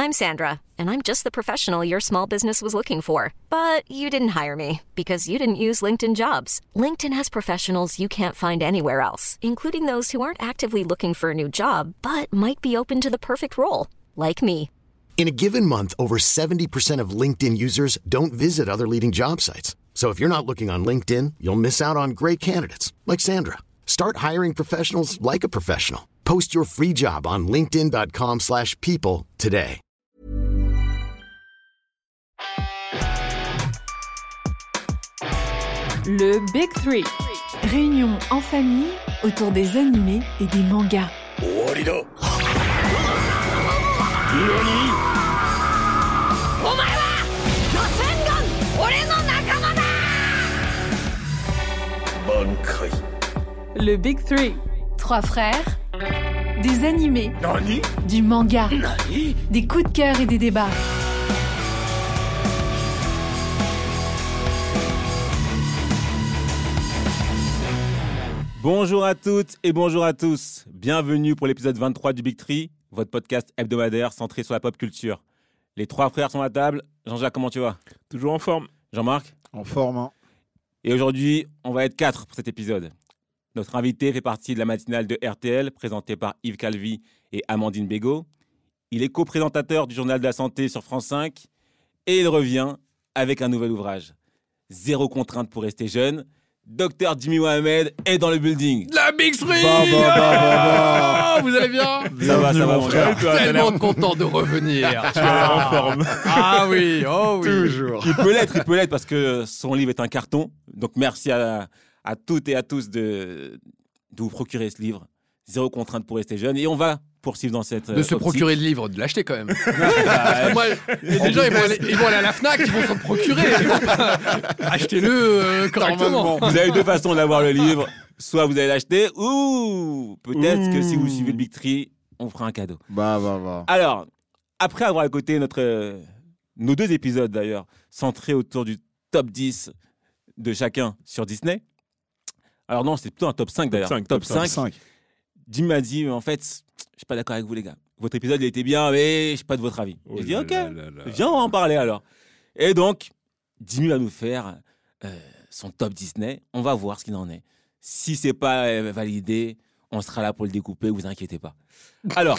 I'm Sandra, and I'm just the professional your small business was looking for. But you didn't hire me because you didn't use LinkedIn Jobs. LinkedIn has professionals you can't find anywhere else, including those who aren't actively looking for a new job, but might be open to the perfect role, like me. In a given month, over 70% of LinkedIn users don't visit other leading job sites. So if you're not looking on LinkedIn, you'll miss out on great candidates like Sandra. Start hiring professionals like a professional. Post your free job on linkedin.com/people today. Le Big Three. Réunion en famille autour des animés et des mangas. Le Big Three. 3 frères, des animés, du manga, des coups de cœur et des débats. Bonjour à toutes et bonjour à tous. Bienvenue pour l'épisode 23 du Big Three, votre podcast hebdomadaire centré sur la pop culture. Les 3 frères sont à table. Jean-Jacques, comment tu vas ? Toujours en forme. Jean-Marc ? En forme, hein. Et aujourd'hui, on va être 4 pour cet épisode. Notre invité fait partie de la matinale de RTL, présentée par Yves Calvi et Amandine Bégaud. Il est co-présentateur du Journal de la Santé sur France 5 et il revient avec un nouvel ouvrage. Zéro contrainte pour rester jeune. Dr Jimmy Mohamed est dans le building. La Big Three. Vous allez bien ? Ça va, mon frère. Tellement content de revenir. Tu as l'air en forme. Ah oui, oh oui. Toujours. Il peut l'être parce que son livre est un carton. Donc merci à toutes et à tous de vous procurer ce livre. Zéro contrainte pour rester jeune. Et on va poursuivre dans cette De se optique. procurer le livre, de l'acheter quand même. Parce que moi, les gens, ils vont aller à la FNAC, ils vont s'en procurer. Achetez-le correctement. Vous avez 2 façons d'avoir le livre. Soit vous allez l'acheter, ou peut-être que si vous suivez le Big Three, on fera un cadeau. Bah. Alors, après avoir écouté nos 2 épisodes d'ailleurs, centrés autour du top 10 de chacun sur Disney. Alors non, c'est plutôt un top 5 d'ailleurs. Top 5. Jim m'a dit, en fait, je suis pas d'accord avec vous les gars. Votre épisode, il était bien, mais je suis pas de votre avis. J'ai dit, ok, viens, on va en parler alors. Et donc, Jimmy va nous faire son top Disney. On va voir ce qu'il en est. Si c'est pas validé, on sera là pour le découper, vous inquiétez pas. Alors,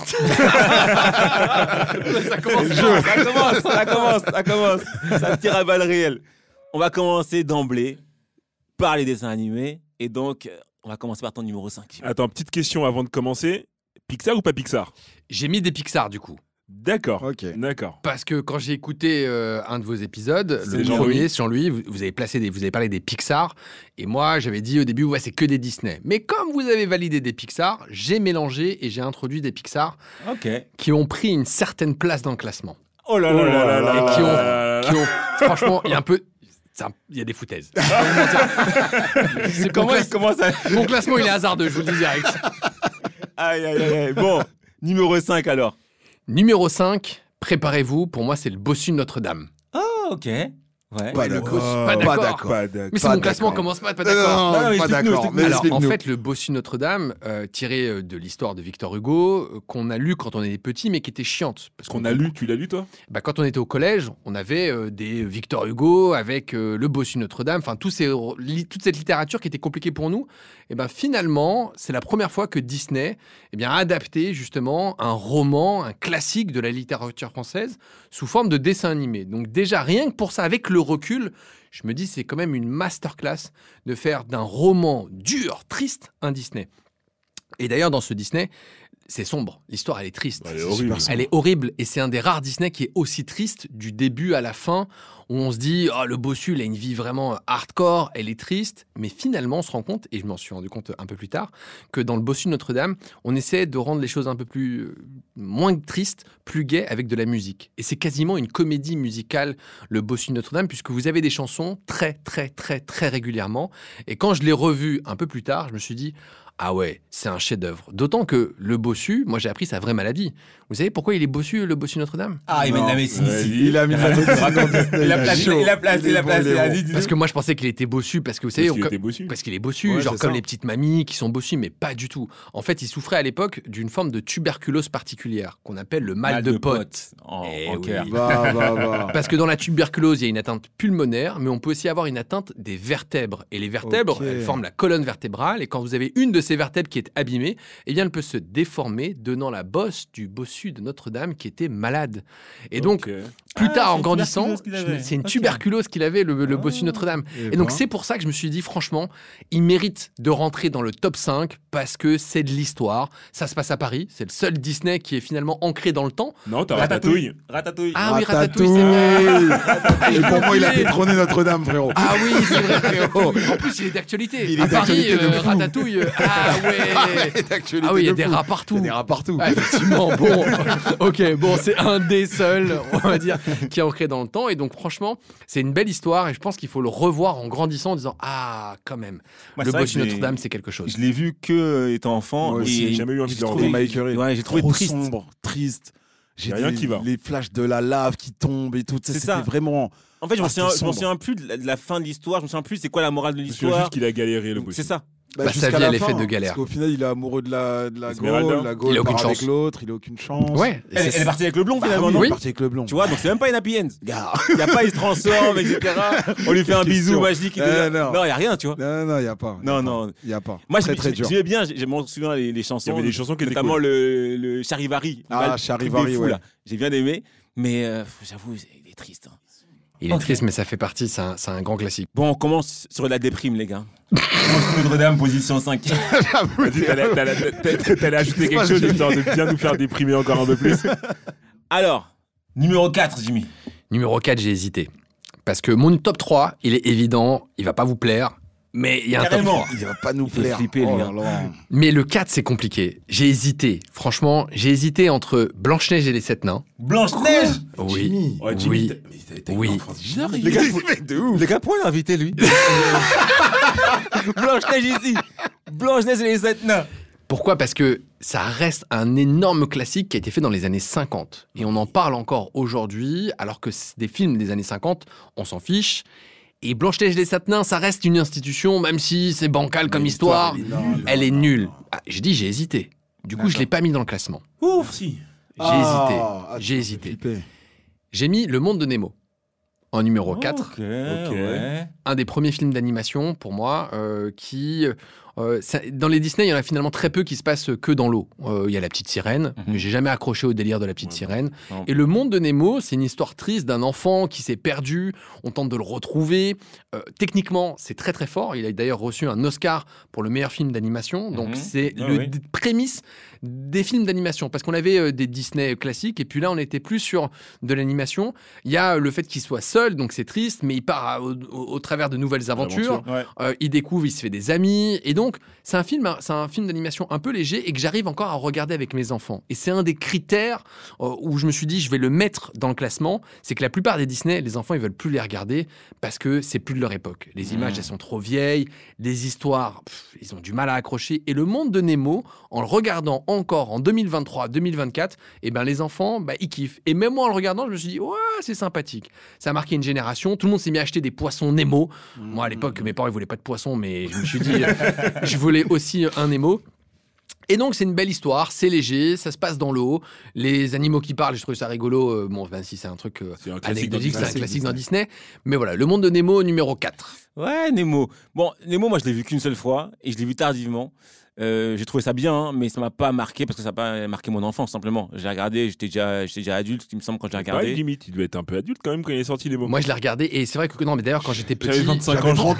Ça commence. ça commence. Ça tire à balles réelles. On va commencer d'emblée par les dessins animés. Et donc, on va commencer par ton numéro 5. Attends, petite question avant de commencer. Pixar ou pas Pixar ? J'ai mis des Pixar du coup. D'accord. Ok. D'accord. Parce que quand j'ai écouté un de vos épisodes, C'est le Jean-Louis. premier, c'est Jean-Louis, vous avez parlé des Pixar, et moi j'avais dit au début, ouais, c'est que des Disney. Mais comme vous avez validé des Pixar, j'ai mélangé et j'ai introduit des Pixar Ok. qui ont pris une certaine place dans le classement. Oh là là là là Et là. qui ont franchement, il y a un peu... Il y a des foutaises. Comment ça Mon classement, il est hasardeux, je vous le dis direct. Aïe. Bon, numéro 5 alors. Numéro 5, préparez-vous, pour moi, c'est le Bossu de Notre-Dame. Oh, ok. Ouais. Pas Le d'accord. Bossu- pas d'accord. Pas d'accord. Mais c'est Pas mon classement, d'accord. commence pas d'accord. Non, mais pas explique-nous, d'accord. explique-nous. Mais Alors, en explique-nous. fait, le Bossu de Notre-Dame, tiré de l'histoire de Victor Hugo, qu'on a lu quand on était petit, mais qui était chiante. Parce Qu'on a lu, tu l'as lu toi ? Quand on était au collège, on avait des Victor Hugo avec le Bossu de Notre-Dame, enfin toute cette littérature qui était compliquée pour nous. Et finalement, c'est la première fois que Disney a adapté justement un roman, un classique de la littérature française sous forme de dessin animé. Donc déjà, rien que pour ça, avec le recul, je me dis c'est quand même une masterclass de faire d'un roman dur, triste, un Disney. Et d'ailleurs, dans ce Disney, c'est sombre. L'histoire, elle est triste. Elle est horrible. Elle est horrible. Et c'est un des rares Disney qui est aussi triste du début à la fin, où on se dit, oh, le bossu, il a une vie vraiment hardcore, elle est triste. Mais finalement, on se rend compte, et je m'en suis rendu compte un peu plus tard, que dans le Bossu de Notre-Dame, on essaie de rendre les choses un peu plus, moins tristes, plus gaies, avec de la musique. Et c'est quasiment une comédie musicale, le Bossu de Notre-Dame, puisque vous avez des chansons très, très, très, très régulièrement. Et quand je l'ai revu un peu plus tard, je me suis dit, Ah ouais, c'est un chef-d'œuvre. D'autant que le bossu, moi j'ai appris sa vraie maladie. Vous savez pourquoi il est bossu, le bossu Notre-Dame ? Ah, il met de la médecine ici. Il a mis la médecine. Il a placé. Vas-y, dis-nous. Parce que moi je pensais qu'il était bossu, parce que vous savez... Parce qu'il était bossu. Parce qu'il est bossu, Ouais, genre c'est comme ça. les petites mamies qui sont bossues, mais pas du tout. En fait, il souffrait à l'époque d'une forme de tuberculose particulière, qu'on appelle le mal de Pote. En Eh cœur. oui. Va. Parce que dans la tuberculose, il y a une atteinte pulmonaire, mais on peut aussi avoir une atteinte des vertèbres. Et les vertèbres, Ok. elles forment la colonne vertébrale. Et quand vous avez une de ces vertèbres qui est abîmée, eh bien, elle peut se déformer, donnant la bosse du bossu de Notre-Dame qui était malade. Et donc, Ok. plus Ah, tard, c'est en une grandissant, tuberculose qu'il avait. c'est une Ok. tuberculose qu'il avait, le bossu Notre-Dame. Et donc, c'est pour ça que je me suis dit, franchement, il mérite de rentrer dans le top 5 parce que c'est de l'histoire. Ça se passe à Paris. C'est le seul Disney qui est finalement ancré dans le temps. Non, t'as Ratatouille. Ratatouille. Ah oui, Ratatouille, c'est vrai. Et pour moi, il a détrôné Notre-Dame, frérot. Ah oui, c'est vrai, frérot. En plus, il est d'actualité. Il est À Paris, d'actualité de fou. Ratatouille. Ah ouais. Ah oui, il y a des rats partout. Il y a des rats partout. Ah, effectivement, bon. Ok, bon, c'est un des seuls, on va dire, qui est ancré dans le temps. Et donc, franchement, c'est une belle histoire. Et je pense qu'il faut le revoir en grandissant en disant ah, quand même, Moi, le c'est vrai bossu que j'ai- Notre-Dame, c'est quelque chose. Je l'ai vu que étant enfant. Moi aussi, et j'ai jamais eu envie de le trouvé- revoir. Mike Curry. Ouais, j'ai trouvé Trop triste. sombre, triste. J'ai Y a rien qui va. Les flashs de la lave qui tombent et tout. C'est C'était ça. vraiment. En fait, je me c'était souviens sombre. plus de la fin de l'histoire. Je me souviens plus c'est quoi la morale de Je me souviens l'histoire. juste qu'il a galéré, le boss. C'est ça. Bah, sa jusqu'à vie, la elle est fin, faite de galères. Parce qu'au final, il est amoureux de la Esmeralda. Gaule. La Gaule Il a aucune part avec chance. l'autre. Il a aucune chance. Ouais. et Elle c'est- est partie avec le blond, Bah finalement. oui, non il Oui. est parti avec le blond. Tu vois, donc c'est même pas une happy end. Gars. Il n'y a pas, il se transforme, etc. On lui fait un bisou Question. magique. Non. Non, il n'y a rien, tu vois. Non, il n'y a pas. Non. Il n'y a pas. Moi, très, très dur. j'aimais bien, je m'en souviens les chansons. Il y avait des chansons qui étaient notamment cool. le Charivari. Ah, le truc Charivari, des fous, ouais. là. J'ai bien aimé, mais j'avoue, il est triste. hein. Il est triste, mais ça fait partie, c'est un grand classique. Bon, on commence sur la déprime, les gars. Notre-Dame, position 5. Vas-y, t'allais ajouter quelque chose histoire de bien nous faire déprimer encore un peu plus. Alors, Numéro 4, Jimmy. Numéro 4, j'ai hésité. Parce que mon top 3, il est évident, il va pas vous plaire, mais il y a un top Carrément. 3. Il va pas nous fait plaire. flipper, lui, Oh hein. là là. Mais le 4, c'est compliqué. J'ai hésité. Franchement, j'ai hésité entre Blanche-Neige et les 7 nains. Blanche-Neige. Oui. Jimmy. Ouais, Jimmy, Oui. t'as une Oui. enfance bizarre, Les gars, de ouf. les gars, pourquoi l'inviter, lui Blanche-Neige ici. Blanche-Neige et les 7 nains. Pourquoi ? Parce que ça reste un énorme classique qui a été fait dans les années 50. Et on en parle encore aujourd'hui, alors que c'est des films des années 50, on s'en fiche. Et Blanche-Neige et les 7 nains, ça reste une institution, même si c'est bancal comme histoire, elle est nulle. Ah, j'ai hésité. Du coup, je l'ai pas mis dans le classement. Ouf, si. J'ai hésité. J'ai mis Le Monde de Nemo en numéro 4. Ok, ouais. Un des premiers films d'animation pour moi dans les Disney, il y en a finalement très peu qui se passent que dans l'eau. Il y a la petite sirène, mais j'ai jamais accroché au délire de la petite sirène. Non. Et Le Monde de Nemo, c'est une histoire triste d'un enfant qui s'est perdu. On tente de le retrouver. Techniquement, c'est très très fort. Il a d'ailleurs reçu un Oscar pour le meilleur film d'animation. Donc c'est Ah le oui. prémisse des films d'animation. Parce qu'on avait des Disney classiques et puis là, on était plus sur de l'animation. Il y a le fait qu'il soit seul, donc c'est triste, mais il part au travers de nouvelles aventures. Ouais. Il découvre, il se fait des amis. Et donc, c'est un film d'animation un peu léger et que j'arrive encore à regarder avec mes enfants. Et c'est un des critères où je me suis dit, je vais le mettre dans le classement. C'est que la plupart des Disney, les enfants, ils veulent plus les regarder parce que c'est plus de leur époque. Les images, elles sont trop vieilles. Les histoires, ils ont du mal à accrocher. Et Le Monde de Nemo, en le regardant encore en 2023, 2024, eh ben, les enfants, ils kiffent. Et même moi, en le regardant, je me suis dit, ouais, c'est sympathique. Ça a marqué une génération. Tout le monde s'est mis à acheter des poissons Nemo. Moi, à l'époque, mes parents, ils voulaient pas de poissons, mais je me suis dit, je voulais aussi un Nemo. Et donc, c'est une belle histoire, c'est léger, ça se passe dans l'eau. Les animaux qui parlent, je trouve ça rigolo. Même si c'est un truc C'est un classique dans anecdotique, c'est un Disney. classique dans Disney. Mais voilà, Le Monde de Nemo, numéro 4. Ouais, Nemo. Bon, Nemo, moi, je l'ai vu qu'une seule fois et je l'ai vu tardivement. J'ai trouvé ça bien, hein, mais ça m'a pas marqué parce que ça n'a pas marqué mon enfance, simplement. J'ai regardé, j'étais déjà adulte, il me semble, quand j'ai Ouais, regardé. limite, il devait être un peu adulte quand même quand il est sorti les mots. Moi, je l'ai regardé et c'est vrai que non, mais d'ailleurs, quand j'étais petit, J'avais 25 ans. 30 ans.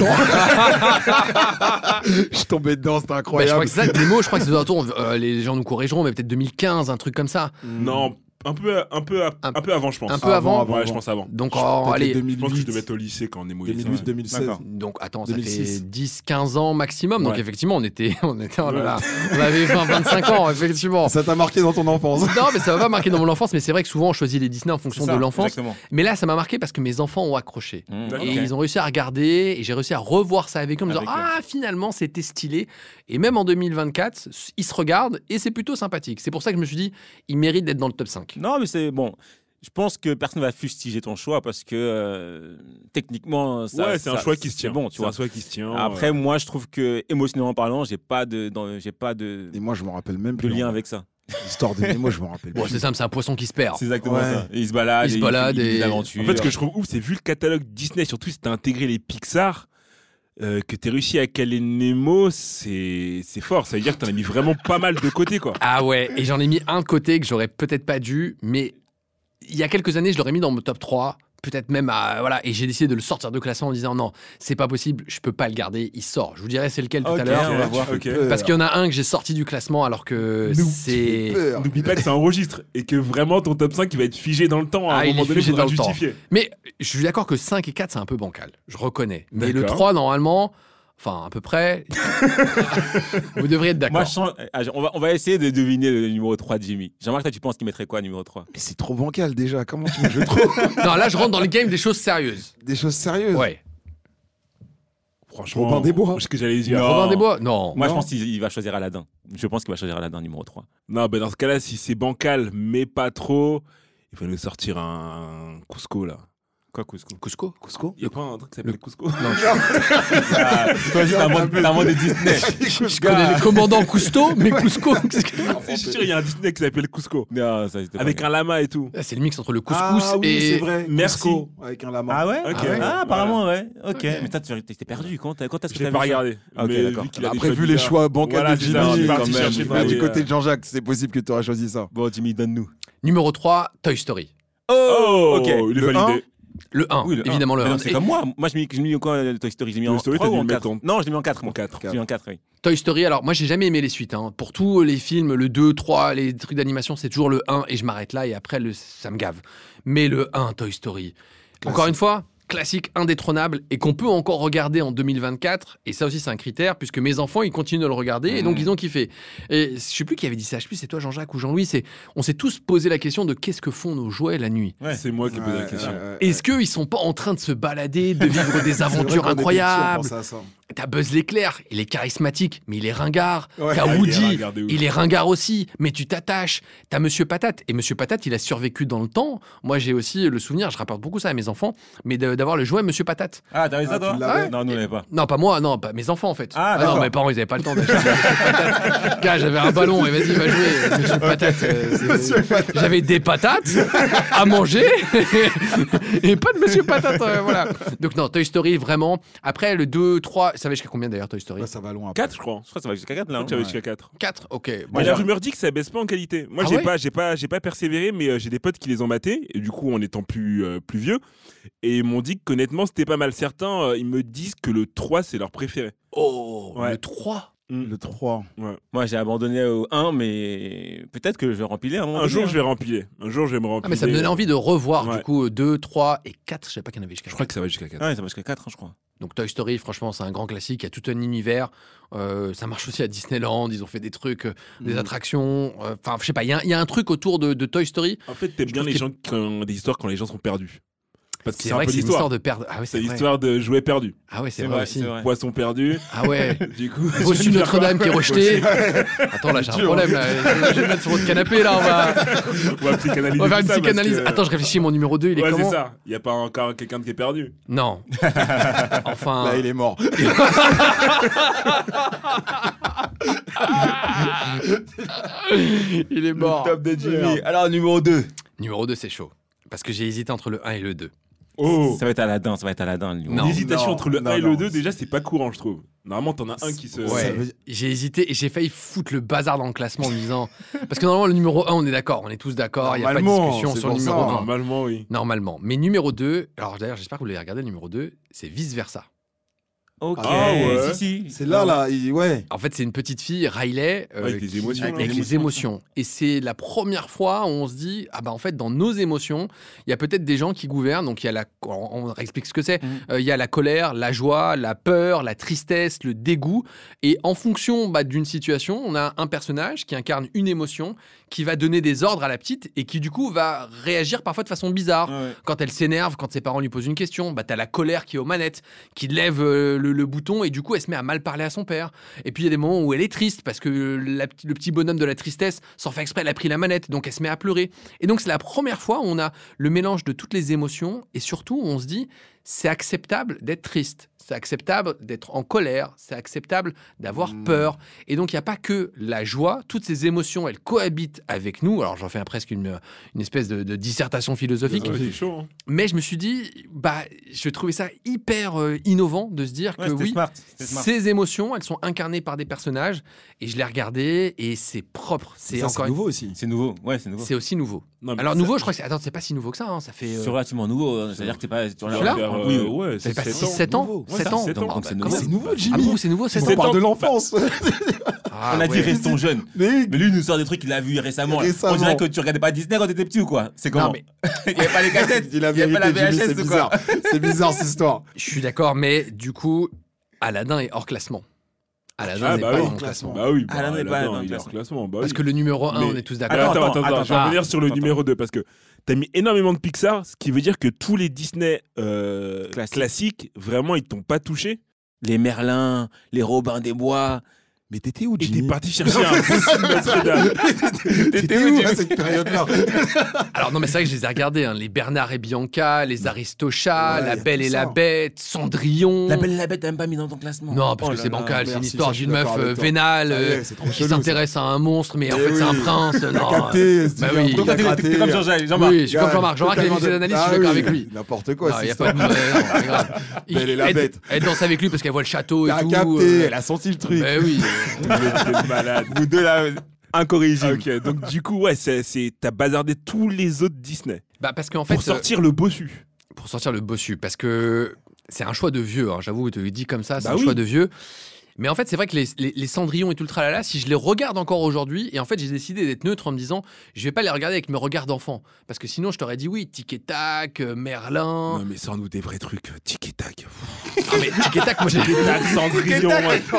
Je tombais dedans, c'était je incroyable. crois que c'est ça, Nemo, je crois que c'est autour, les gens nous corrigeront, mais peut-être 2015, un truc comme ça. Non, Un peu avant, je pense. Un peu avant. Ouais, je pense avant. Donc, allez, allez, Je pense que je devais être au lycée quand on est mauvais. 2008-2016. D'accord. donc attends, 2006. ça fait 10-15 ans maximum. Donc Ouais. effectivement, on était oh là là, on avait 20-25 ans, effectivement. Ça t'a marqué dans ton enfance. Non, mais ça va pas marquer dans mon enfance, mais c'est vrai que souvent on choisit les Disney en fonction C'est ça, de l'enfance. exactement. Mais là, ça m'a marqué parce que mes enfants ont accroché. D'accord. Et Ok. ils ont réussi à regarder, et j'ai réussi à revoir ça avec eux en me disant Avec eux. ah, finalement, c'était stylé. Et même en 2024, ils se regardent et c'est plutôt sympathique. C'est pour ça que je me suis dit, ils méritent d'être dans le top 5. Non, mais c'est bon. Je pense que personne va fustiger ton choix parce que techniquement, ça, Ouais, c'est un ça- choix qui se tient. C'est bon, tu C'est vois. un choix qui se tient. Après, moi, je trouve que émotionnellement parlant, j'ai pas de Et moi, je me rappelle même de plus. lien en avec ça. fait. L'histoire de Nemo, je me rappelle Bon, plus. c'est simple, c'est un poisson qui se perd. C'est exactement Ouais. ça. Et il se balade, Il se balade il vit et- des aventures. En fait, ce que je trouve ouf, c'est vu le catalogue Disney, surtout si t'as intégré les Pixar, que t'aies réussi à caler Nemo, c'est fort. Ça veut dire que t'en as mis vraiment pas mal de côté, quoi. Ah ouais, et j'en ai mis un de côté que j'aurais peut-être pas dû, mais il y a quelques années, je l'aurais mis dans mon top 3, peut-être même à, voilà, et j'ai décidé de le sortir de classement en disant non, c'est pas possible, je peux pas le garder, il sort. Je vous dirai c'est lequel tout Ok, à l'heure. on va voir. Ok. Parce qu'il y en a un que j'ai sorti du classement alors que c'est... N'oublie pas que c'est un registre et que vraiment ton top 5 il va être figé dans le temps. À Ah, un il moment est donné, figé faudra dans le temps. justifier. Mais je suis d'accord que 5 et 4, c'est un peu bancal, je reconnais. Mais le D'accord. 3, normalement, enfin à peu près, vous devriez être d'accord. Moi, je sens- on va essayer de deviner le numéro 3 de Jimmy. Jean-Marc, toi, tu penses qu'il mettrait quoi, numéro 3? Mais c'est trop bancal déjà. Comment tu veux que je trouve Non, là, je rentre dans le game des choses sérieuses. des choses sérieuses? Ouais. Franchement, Robin des Bois. c'est ce que j'allais dire. Non. Robin des Bois? Non. Moi, je Non. pense qu'il va choisir Aladdin. Je pense qu'il va choisir Aladdin, numéro 3. Non, ben dans ce cas-là, si c'est bancal, mais pas trop, il faut nous sortir un Cusco là. Quoi, Cusco? Cusco? Cusco? Il y a pas un truc qui s'appelle Cusco Ah, toi, c'est un monde de Disney. Je connais le commandant Cousteau, mais Cusco, Je suis sûr, il y a un Disney qui s'appelle Cusco. Non, ça, c'était pas Avec bien. un lama et tout. Ah, c'est le mix entre le couscous Ah oui, et... c'est vrai. Merci. Cusco, avec un lama. Ah ouais? Ok. Ah ouais. Ah, apparemment, ouais. Ok. Ok. Mais toi, t'es perdu. Quand est-ce que Je t'as l'ai vu pas ça? regardé. Ah, ok, mais d'accord. vu qu'il a des Après, choix vu les bizarres. choix bancals Voilà, de c'est Jimmy, ça, on est je suis parti parti chercher chercher dans du les, côté de Jean-Jacques, c'est possible que tu aurais choisi ça. Bon, Jimmy, donne-nous. Numéro 3, Toy Story. Oh, ok. il est Le validé. Le 1, Oui, le évidemment un. le Mais 1. non, c'est comme moi. Moi, je l'ai mis en quoi, Toy Story? J'ai mis Toy en Story, 3 t'as ou dû en le 4? mettre en- Non, je l'ai mis en 4, moi. En 4. Je l'ai mis en 4, oui. Toy Story, alors moi j'ai jamais aimé les suites. Hein. Pour tous les films, le 2, 3, les trucs d'animation, c'est toujours le 1 et je m'arrête là et après ça me gave. Mais le 1, Toy Story, encore une fois, classique indétrônable et qu'on peut encore regarder en 2024. Et ça aussi, c'est un critère puisque mes enfants, ils continuent de le regarder et donc ils ont kiffé. Et je sais plus qui avait dit ça, je sais plus c'est toi Jean-Jacques ou Jean-Louis, on s'est tous posé la question de qu'est-ce que font nos jouets la nuit. Ouais. C'est moi qui ai posé la question. Est-ce qu'ils sont pas en train de se balader, de vivre des aventures incroyables? T'as Buzz l'éclair, il est charismatique, mais il est ringard. Ouais. T'as Ah, il est Woody, ringard de ouf. il est ringard aussi, mais tu t'attaches. T'as Monsieur Patate, et Monsieur Patate, il a survécu dans le temps. Moi, j'ai aussi le souvenir, je rapporte beaucoup ça à mes enfants, mais d'avoir le jouet Monsieur Patate. Ah, t'avais ça, Ah, toi? tu l'avais? Non, nous, on l'avait pas. Non, pas moi, non, pas mes enfants en fait. Ah, non, d'accord. mes parents, ils avaient pas le temps d'acheter Monsieur Patate. Gars, j'avais un ballon, et vas-y, va jouer. Monsieur Patate. J'avais des patates à manger, et pas de Monsieur Patate, voilà. Donc, non, Toy Story, vraiment. Après, le 2, 3, ça va jusqu'à combien d'ailleurs, Toy Story? Ça va loin. 4, je crois. Je crois que ça va jusqu'à 4, là. Je crois que j'avais jusqu'à 4. 4, ok. Mais la rumeur dit que ça baisse pas en qualité. Moi, Ah j'ai pas persévéré, mais j'ai des potes qui les ont matés, et du coup, en étant plus vieux, et ils m'ont dit qu'honnêtement, c'était pas mal. Certains, ils me disent que le 3, c'est leur préféré. Oh, Ouais. le 3. Le 3. Moi, j'ai abandonné au 1, mais peut-être que je vais rempiler un moment. Un jour, je vais rempiler. Un jour, je vais me remplir. Ah, mais ça me donnait envie de revoir Ouais. du coup 2, 3 et 4. Je savais pas qu'il y en avait jusqu'à Je crois 4. que ça va jusqu'à 4. Ouais, ça va jusqu'à 4, je crois. Donc Toy Story, franchement, c'est un grand classique. Il y a tout un univers. Ça marche aussi à Disneyland. Ils ont fait des trucs, des attractions. Enfin, je sais pas. Il y a un truc autour de Toy Story. En fait, t'aimes bien trouve les que- gens qui ont des histoires quand les gens sont perdus. Parce que C'est c'est un vrai peu que c'est une histoire l'histoire. de perdre. Ah ouais, C'est c'est vrai. l'histoire de jouets perdus. Ah ouais, c'est C'est vrai vrai, aussi. c'est vrai. Poisson perdu. Ah ouais. Du coup, Bossu Notre-Dame qui est rejeté. Attends, là, j'ai un problème. Là. Je vais me mettre sur votre canapé. Là, on va psychanalyser. on va faire une tout ça, psychanalyse. parce que- Attends, je réfléchis. Mon numéro 2, il est Ouais, c'est comment? ça. Il n'y a pas encore quelqu'un qui est perdu. Non. Enfin. Là, il est mort. Il est mort. Top de Jimmy. Alors, numéro 2. Numéro 2, c'est chaud. Parce que j'ai hésité entre le 1 et le 2. Oh Ça va être Aladdin, le numéro Non. L'hésitation Non, entre le non, 1 et non. le 2, déjà, c'est pas courant, je trouve. Normalement, t'en as un qui se. Ouais, Ça veut dire- j'ai hésité et j'ai failli foutre le bazar dans le classement en me disant. Parce que normalement, le numéro 1, on est d'accord, on est tous d'accord, il n'y a pas de Normalement, discussion c'est sur le pour numéro ça. 1. Normalement, oui. Normalement. Mais numéro 2, alors d'ailleurs, j'espère que vous l'avez regardé, le numéro 2, c'est vice versa. Ok, Ah ouais. si. C'est là, ouais. En fait, c'est une petite fille, Riley, Avec des émotions, avec là. les émotions. Et c'est la première fois où on se dit, en fait, dans nos émotions, il y a peut-être des gens qui gouvernent. Donc, il y a on explique ce que c'est. Il y a la colère, la joie, la peur, la tristesse, le dégoût. Et en fonction d'une situation, on a un personnage qui incarne une émotion, qui va donner des ordres à la petite et qui, du coup, va réagir parfois de façon bizarre. Ouais. Quand elle s'énerve, quand ses parents lui posent une question, t'as la colère qui est aux manettes, qui lève le bouton et du coup elle se met à mal parler à son père. Et puis il y a des moments où elle est triste parce que le petit bonhomme de la tristesse, sans faire exprès, elle a pris la manette, donc elle se met à pleurer. Et donc c'est la première fois où on a le mélange de toutes les émotions et surtout on se dit c'est acceptable d'être triste, c'est acceptable d'être en colère, c'est acceptable d'avoir peur. Et donc il n'y a pas que la joie, toutes ces émotions elles cohabitent avec nous. Alors j'en fais presque une espèce de dissertation philosophique. Ah ouais, c'est chaud. Hein. Mais je me suis dit, je trouvais ça hyper innovant de se dire que c'était oui, smart, c'était smart. ces émotions, elles sont incarnées par des personnages. Et je l'ai regardé et c'est propre. C'est Ça, encore c'est nouveau aussi. C'est nouveau. Ouais, c'est nouveau. C'est aussi nouveau. Non, mais Alors ça- nouveau, je crois que c'est pas si nouveau que ça. Hein. Ça fait. C'est relativement nouveau. C'est-à-dire que t'es pas. Tu Celui-là oui, ouais, ça fait pas 7 7 ans. Nouveau. 7 Ouais, ans. 7 ans. Donc, c'est quand nouveau. même. C'est nouveau, Ah Jimmy. bon, c'est nouveau, 7 On ans. parle de l'enfance. Ah, On a dit ouais. restons jeunes. Mais Mais lui, il nous sort des trucs qu'il a vus récemment. là. Récemment. On dirait que tu regardais pas Disney quand t'étais petit ou quoi? C'est comment? Non, mais Il n'y avait pas les cassettes. dis la Il n'y avait pas la vérité, Jimmy, VHS c'est ou quoi? bizarre. C'est bizarre cette histoire. je suis d'accord, mais du coup, Aladdin est hors classement. Aladdin Ah n'est bah pas oui. dans le classement. Bah oui, Ah, là, on est pas Aladdin, dans le il est hors classement. classement. Bah Parce oui. que le numéro 1, Mais- on est tous d'accord. Attends, Attends, je vais ah, revenir sur le attends. numéro 2 parce que t'as mis énormément de Pixar, ce qui veut dire que tous les Disney classiques, vraiment, ils t'ont pas touché. Les Merlins, les Robins des Bois. Mais t'étais où, Et t'es Jimmy? parti chercher un Notre-Dame. T'étais où à cette période-là? Alors non mais c'est vrai que je les ai regardés, hein. Les Bernard et Bianca, les Aristochats, Ouais, La y a Belle tout et ça. la Bête, Cendrillon. La Belle et la Bête, t'as même pas mis dans ton classement. Non, parce Oh que là c'est là. bancal, c'est une merci, histoire ça, je suis d'une meuf d'accord avec toi. vénale Ça y est, c'est trop qui chelou, s'intéresse à un monstre, mais en Eh fait c'est un oui. prince. T'as Non. capté, Bah oui. Donc, t'es comme Jean-Jacques. Oui, je suis comme Jean-Marc. Jean-Marc, il a vu ses analyses, je suis d'accord avec lui. N'importe quoi, Non, c'est y a ça. pas de... non, c'est grave. Belle et la Bête. Elle danse avec lui parce qu'elle voit le château et T'as tout. capté, elle a senti le truc. Bah oui. Vous êtes malade. Vous deux là, incorrigibles. Ok, donc du coup, ouais, t'as bazardé tous les autres Disney Bah parce qu'en fait... pour sortir le bossu. Pour sortir le bossu, parce que c'est un choix de vieux, hein, j'avoue, te le dis comme ça, c'est Bah un oui. choix de vieux. Mais en fait, c'est vrai que les Cendrillon et tout le tralala, si je les regarde encore aujourd'hui, et en fait, j'ai décidé d'être neutre en me disant, je vais pas les regarder avec mes regards d'enfant. Parce que sinon, je t'aurais dit oui, Tic et Tac, Merlin. Non, mais sors-nous des vrais trucs. Tic et tac. Ah, mais Tic et Tac, moi j'ai. Tac, Cendrillon.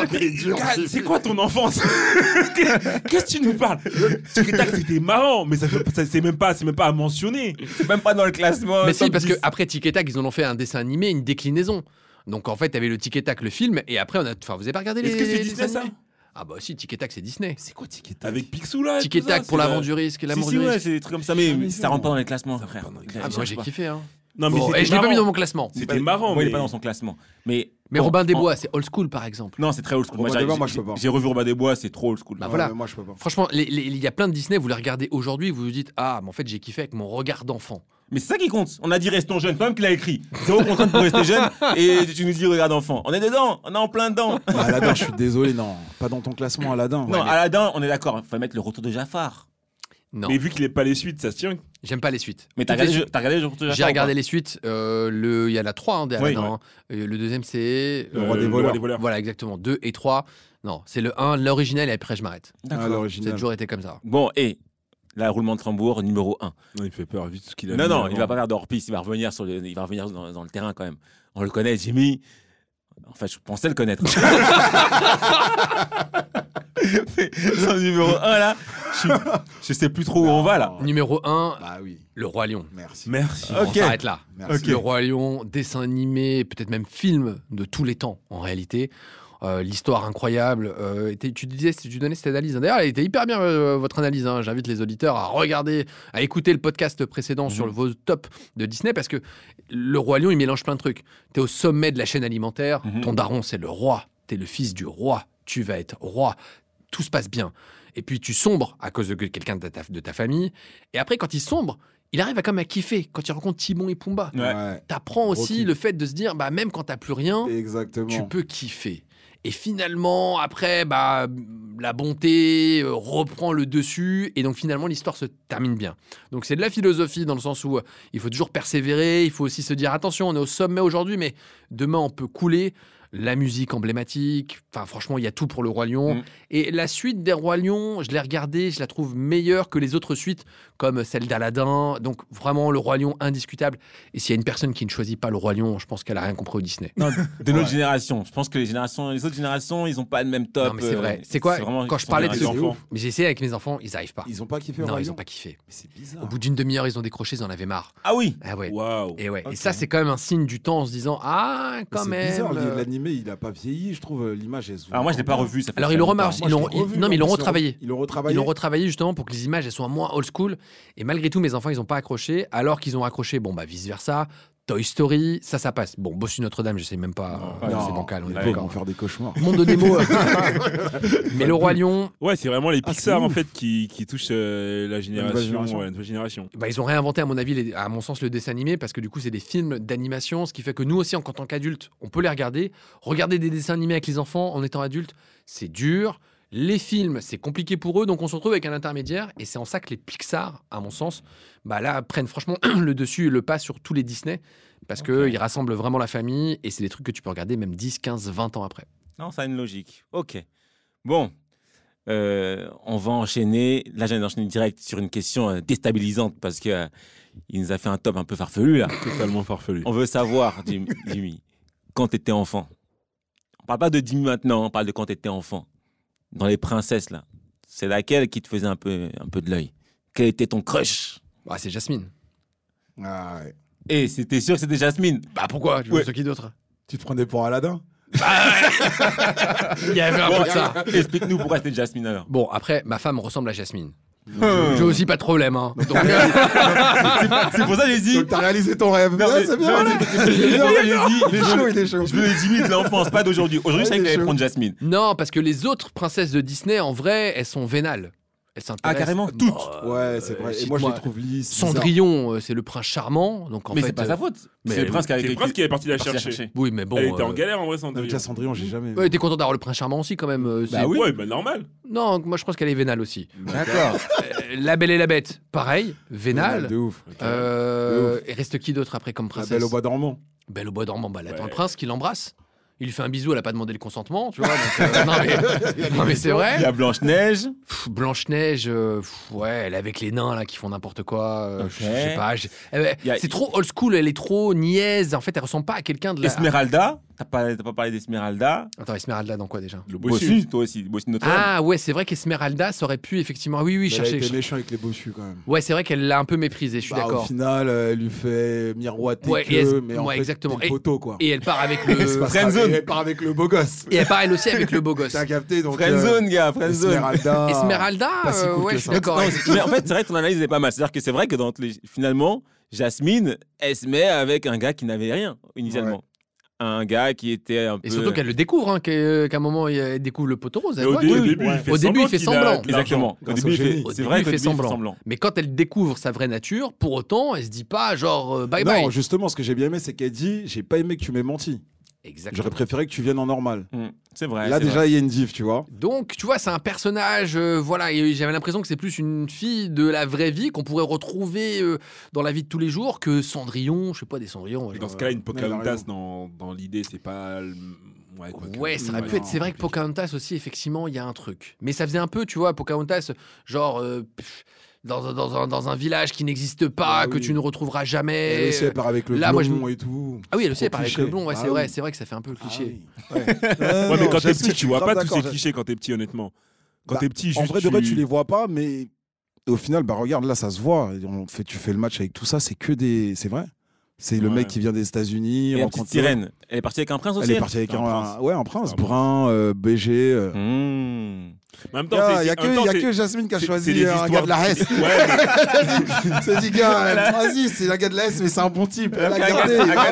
Mais c'est quoi ton enfance? Qu'est-ce que tu nous parles? Tic et tac, c'était marrant, mais c'est même pas à mentionner. C'est même pas dans le classement. Mais si, top parce 10. que après Tic et Tac, ils en ont fait un dessin animé, une déclinaison. Donc en fait, t'avais le Tic et Tac, le film, et après, vous avez pas regardé les. Est-ce que c'est les Disney, dessins ça? animés Ah bah si, Tic et Tac, c'est Disney. C'est quoi Tic et tac? Avec Picsou là? Tic et Tac pour l'avant du risque, l'amour Si, du ouais, risque. c'est des trucs comme ça, mais ça rentre pas dans les classements, frère. Ah, moi j'ai kiffé, hein. Non, mais Bon, c'était et je l'ai pas marrant. mis dans mon classement. C'était marrant, Moi, il mais est pas dans son classement. Mais Mais bon, Robin des en- Bois, c'est old school par exemple. Non, c'est très old school. Robin Moi, des Bois, moi, je peux pas. j'ai revu Robin des Bois, c'est trop old school. Bah voilà. Ouais, moi, je peux pas. Franchement, il y a plein de Disney, vous les regardez aujourd'hui, vous vous dites ah, mais en fait j'ai kiffé avec mon regard d'enfant. Mais c'est ça qui compte. On a dit restons jeunes, toi-même qui l'a écrit. Zéro contrainte pour rester jeune et tu nous dis regarde enfant. On est dedans, on est en plein dedans. Bah, Aladdin, je suis désolé, non. Pas dans ton classement, Aladdin. Non, Aladdin, on est d'accord. Faut mettre le retour de Jafar. Non, Mais vu qu'il est pas les suites, ça se tient. j'aime pas les suites. Mais t'as Toutes les regardé, t'as regardé le retour de Jafar? J'ai ou regardé pas les suites. Il y en a 3 hein, derrière. Oui, Aladdin, hein. Le deuxième c'est Le Roi des voleurs. Voilà exactement 2 et 3. Non, c'est le 1, l'original et après je m'arrête. Ah, D'accord. Ça a l'original. toujours été comme ça. Bon, et là, roulement de tambour numéro 1. Non, il fait peur, vite ce qu'il a Non, mis non, avant. il va pas faire de hors-piste. Il va revenir, il va revenir dans le terrain quand même. On le connaît, Jimmy. Enfin, je pensais le connaître. Mais son numéro 1, là, je sais plus trop où on va, là. Numéro 1, Bah oui, le Roi Lion. merci. Merci. On Ok. s'arrête là. Merci. Le Roi Lion, dessin animé, peut-être même film de tous les temps en réalité. L'histoire incroyable. Tu donnais cette analyse. D'ailleurs, elle était hyper bien votre analyse. Hein. J'invite les auditeurs à regarder, à écouter le podcast précédent sur vos tops de Disney parce que le Roi Lion, il mélange plein de trucs. T'es au sommet de la chaîne alimentaire. Ton daron, c'est le roi. T'es le fils du roi. Tu vas être roi. Tout se passe bien. Et puis tu sombres à cause de quelqu'un de ta famille. Et après, quand il sombre, il arrive à comme à kiffer quand il rencontre Timon et Pumba. Ouais, T'apprends aussi kiff. le fait de se dire, bah, même quand t'as plus rien, exactement. tu peux kiffer. Et finalement, après, bah, la bonté reprend le dessus. Et donc, finalement, l'histoire se termine bien. Donc, c'est de la philosophie dans le sens où il faut toujours persévérer. Il faut aussi se dire, attention, on est au sommet aujourd'hui, mais demain, on peut couler. la musique emblématique. Enfin, franchement, il y a tout pour le Roi Lion. Et la suite des Rois Lions, je l'ai regardée, je la trouve meilleure que les autres suites, comme celle d'Aladin. Donc, vraiment, le Roi Lion indiscutable. Et s'il y a une personne qui ne choisit pas le Roi Lion, je pense qu'elle a rien compris au Disney. Non, de notre génération. Je pense que les autres générations, ils n'ont pas le même top. Non, mais c'est vrai. C'est quoi quand je parlais de ce enfants. Mais j'ai essayé avec mes enfants, ils n'arrivent pas. Ils ont pas kiffé Non, Roi ils Lion n'ont pas kiffé. Mais c'est bizarre. Au bout d'une demi-heure, ils ont décroché, ils en avaient marre. Ah oui. Ah ouais. Waouh. Et ouais. Ok. Et ça, c'est quand même un signe du temps en se disant ah, quand C'est même. bizarre, l'animé, il a pas vieilli, je trouve. L'image, elle se voit Alors moi, je l'ai pas encore revu. Ça fait Alors, très ils l'ont longtemps. remarqué. Moi, je l'ai revu, Non, mais ils l'ont en plus, retravaillé. Ils l'ont retravaillé. Ils l'ont retravaillé justement pour que les images elles soient moins old school. Et malgré tout, mes enfants, ils n'ont pas accroché. Alors qu'ils ont accroché, bon, bah, vice versa. Toy Story, ça passe. Bon, Bossu Notre-Dame, je sais même pas. C'est bancal, on est Ils vont d'accord. faire des cauchemars. Monde de Nemo. Mais le Roi Lion, Ouais, c'est vraiment les Ah, Pixar c'est en ouf. fait qui touchent la génération, génération. la nouvelle génération. bah, ils ont réinventé, à mon avis, à mon sens, le dessin animé parce que du coup, c'est des films d'animation, ce qui fait que nous aussi, en tant qu'adultes, on peut les regarder. Regarder des dessins animés avec les enfants en étant adultes, c'est dur. Les films, c'est compliqué pour eux, donc on se retrouve avec un intermédiaire. Et c'est en ça que les Pixar, à mon sens, bah là, prennent franchement le dessus et le pas sur tous les Disney parce qu'ils rassemblent vraiment la famille et c'est des trucs que tu peux regarder même 10, 15, 20 ans après. Non, ça a une logique. Ok. Bon. On va enchaîner. Là, j'ai enchaîné direct sur une question déstabilisante parce que il nous a fait un top un peu farfelu là. Totalement farfelu. On veut savoir, Jimmy, quand tu étais enfant. On parle pas de Jimmy maintenant, on parle de quand tu étais enfant. Dans les princesses là, c'est laquelle qui te faisait un peu de l'œil? Quel était ton crush? Bah, c'est Jasmine. Ah, ouais. Et c'était sûr que c'était Jasmine. Bah pourquoi? Tu veux qui d'autre? Tu te prenais pour Aladdin? Il y avait un peu de ça. Explique-nous pourquoi c'était Jasmine alors. Bon, après, ma femme ressemble à Jasmine. J'ai aussi pas de problème. Hein. Donc, C'est pour ça que j'ai dit. Donc t'as réalisé ton rêve. Non, mais- c'est bien. non, mais- Il est bien. Il est chaud, il est chaud. Je veux le Jimmy de l'enfance, pas d'aujourd'hui. Aujourd'hui, je savais il que est j'allais chaud. prendre Jasmine. non, parce que les autres princesses de Disney, en vrai, elles sont vénales. Elles s'intéressent. Ah, carrément, toutes. Ouais, c'est vrai. Et moi, je les trouve lisses. bizarres. Cendrillon, c'est le prince charmant. Donc en Mais fait, c'est pas sa faute. mais C'est le prince qui C'est le prince qui est parti la parti la chercher. Oui, mais bon. Elle était en galère en vrai, Non, mais Cendrillon. déjà, Cendrillon, j'ai jamais. Ouais, t'es content d'avoir le prince charmant aussi, quand même. Bah oui, ouais, bah normal. Non, moi je pense qu'elle est vénale aussi. D'accord. La Belle et la Bête, pareil, vénale. De ouf. Et reste qui d'autre après comme La princesse? Belle au bois dormant. Belle au bois dormant, bah, là, t'as Ouais. un prince qui l'embrasse. Il lui fait un bisou, elle a pas demandé le consentement, tu vois. Donc, non, mais c'est vrai. Il y a Blanche-Neige. Blanche-Neige, ouais, elle est avec les nains là qui font n'importe quoi. Ok. Je sais pas. Il y a- C'est trop old school, elle est trop niaise. En fait, elle ressemble pas à quelqu'un de la. Esmeralda. T'as pas parlé d'Esmeralda. Attends, Esmeralda dans quoi déjà? Le Bossu, bossu. toi aussi. Bossu Notre-Dame. Ah ouais, c'est vrai qu'Esmeralda, ça aurait pu effectivement. Oui, Mais elle a chercher. été méchant avec les bossus quand même. Ouais, c'est vrai qu'elle l'a un peu méprisé, je suis Bah, d'accord. Au final, elle lui fait miroiter Ouais, que, et elle- mais en ouais, fait, exactement. t'es le poteau, quoi. Et elle part avec le. C'est pas ça, Friendzone. et elle part avec le beau gosse. Et elle part elle aussi avec le beau gosse. T'as capté, donc. Friendzone, gars, friendzone. Esmeralda. Esmeralda, Pas si cool ouais, que je suis ça. d'accord. Mais en fait, c'est vrai que ton analyse est pas mal. C'est-à-dire que c'est vrai que finalement, Jasmine, elle se met avec un gars qui n'avait rien initialement. Un gars qui était un peu. Et surtout qu'elle le découvre, hein, qu'à un moment elle découvre le poteau rose. elle Et au voit début, que- il fait Au début, il fait qu'il a semblant. de l'argent. Exactement. Au Grâce début, au il fait- génie. Au c'est début, vrai il qu'au fait début, semblant. Mais quand elle découvre sa vraie nature, pour autant, elle se dit pas genre bye bye. Non, justement, ce que j'ai bien aimé, c'est qu'elle dit j'ai pas aimé que tu m'aies menti. Exactement. J'aurais préféré que tu viennes en normal. C'est vrai. Là, c'est déjà, vrai. il y a une diff, tu vois. Donc, tu vois, c'est un personnage, voilà, et j'avais l'impression que c'est plus une fille de la vraie vie qu'on pourrait retrouver dans la vie de tous les jours que Cendrillon, je sais pas, des Cendrillons. Et genre, dans ce cas-là, une elle a Pocahontas raison. dans l'idée, c'est pas. Ouais, quoi que- Ouais, ça aurait Ouais, pu être. non, C'est vrai que Pocahontas aussi, effectivement, il y a un truc. Mais ça faisait un peu, tu vois, Pocahontas, genre dans un village qui n'existe pas, Ah que oui. tu ne retrouveras Elle jamais. aussi, elle part avec le là, moi, blond et tout. Ah oui, elle aussi, elle Trop parle avec cliché. le blond, ouais, Ah c'est vrai, oui. c'est vrai que ça fait un peu le cliché. Ah oui. Ouais, mais quand t'es petit, tu vois pas tous ces clichés. clichés quand t'es petit, honnêtement. Quand Bah, t'es petit, juste. En vrai, de vrai, tu les vois pas, mais au final, bah regarde, là, ça se voit. Tu fais le match avec tout ça, c'est que des. C'est vrai. C'est le Ouais. mec qui vient des États-Unis. Et la rencontre- petite sirène. Elle est partie avec un prince aussi. Elle est partie avec Un prince. un prince Un brun, BG. En même temps, Il y c'est- a en même temps, c'est- que Jasmine qui a c'est- c'est choisi des un histoires gars de la de- S. Ouais, C'est dit, gars, vas-y, c'est un gars de la S, mais c'est un bon type. Elle a Un gars gardé. de la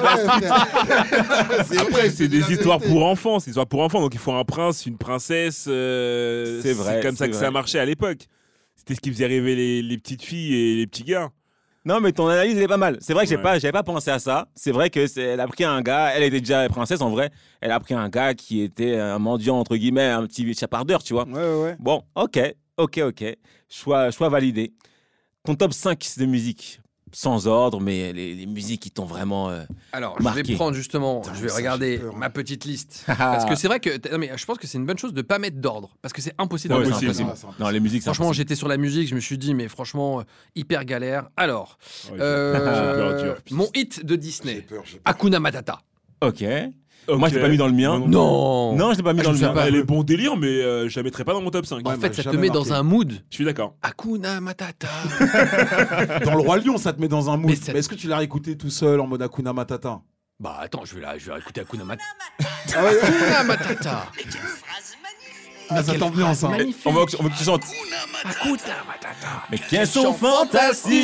Ouais, Après, c'est des la histoires vérité. pour enfants. C'est des histoires pour enfants. Donc, il faut un prince, une princesse. C'est vrai, C'est comme ça c'est que vrai. ça marchait à l'époque. C'était ce qui faisait rêver les petites filles et les petits gars. Non, mais ton analyse, elle est pas mal. C'est vrai que Ouais. j'avais pas pensé à ça. C'est vrai que elle a pris un gars, elle était déjà princesse en vrai. Elle a pris un gars qui était un mendiant, entre guillemets, un petit chapardeur, tu vois. Ouais. Bon, ok. Choix validé. Ton top 5 de musique. sans ordre, mais les musiques qui t'ont vraiment. Alors, marqué. je vais prendre justement, Putain, je vais ça, regarder j'ai peur. ma petite liste. Parce que c'est vrai que. Non, mais je pense que c'est une bonne chose de pas mettre d'ordre. Parce que c'est impossible Non, d'en c'est mettre un. impossible. Ah, c'est impossible. Non, les musiques, c'est Franchement, impossible. j'étais sur la musique, je me suis dit, mais franchement, hyper galère. Alors, Ouais, j'ai peur dur. mon hit de J'ai Disney, peur, j'ai peur. Hakuna Matata. Ok. Moi, je l'ai pas mis dans le mien. Non. Non, je l'ai pas mis Ah, dans je le sais mien. pas. Elle est bon délire, mais je la mettrais pas dans mon top 5. En Ouais, fait, moi, ça te jamais met marqué. dans un mood. Je suis d'accord. Hakuna Matata. Dans le Roi Lion, ça te met dans un mood. Mais Mais, ça- est-ce que tu l'as écouté tout seul en mode Hakuna Matata? Bah attends, je vais écouter Hakuna Matata. Ah ouais, Hakuna Matata. ah, ça Quelle t'ambiance, phrase hein. magnifique. On veut que tu chantes. Hakuna Matata. Mais qu'elles sont fantastiques.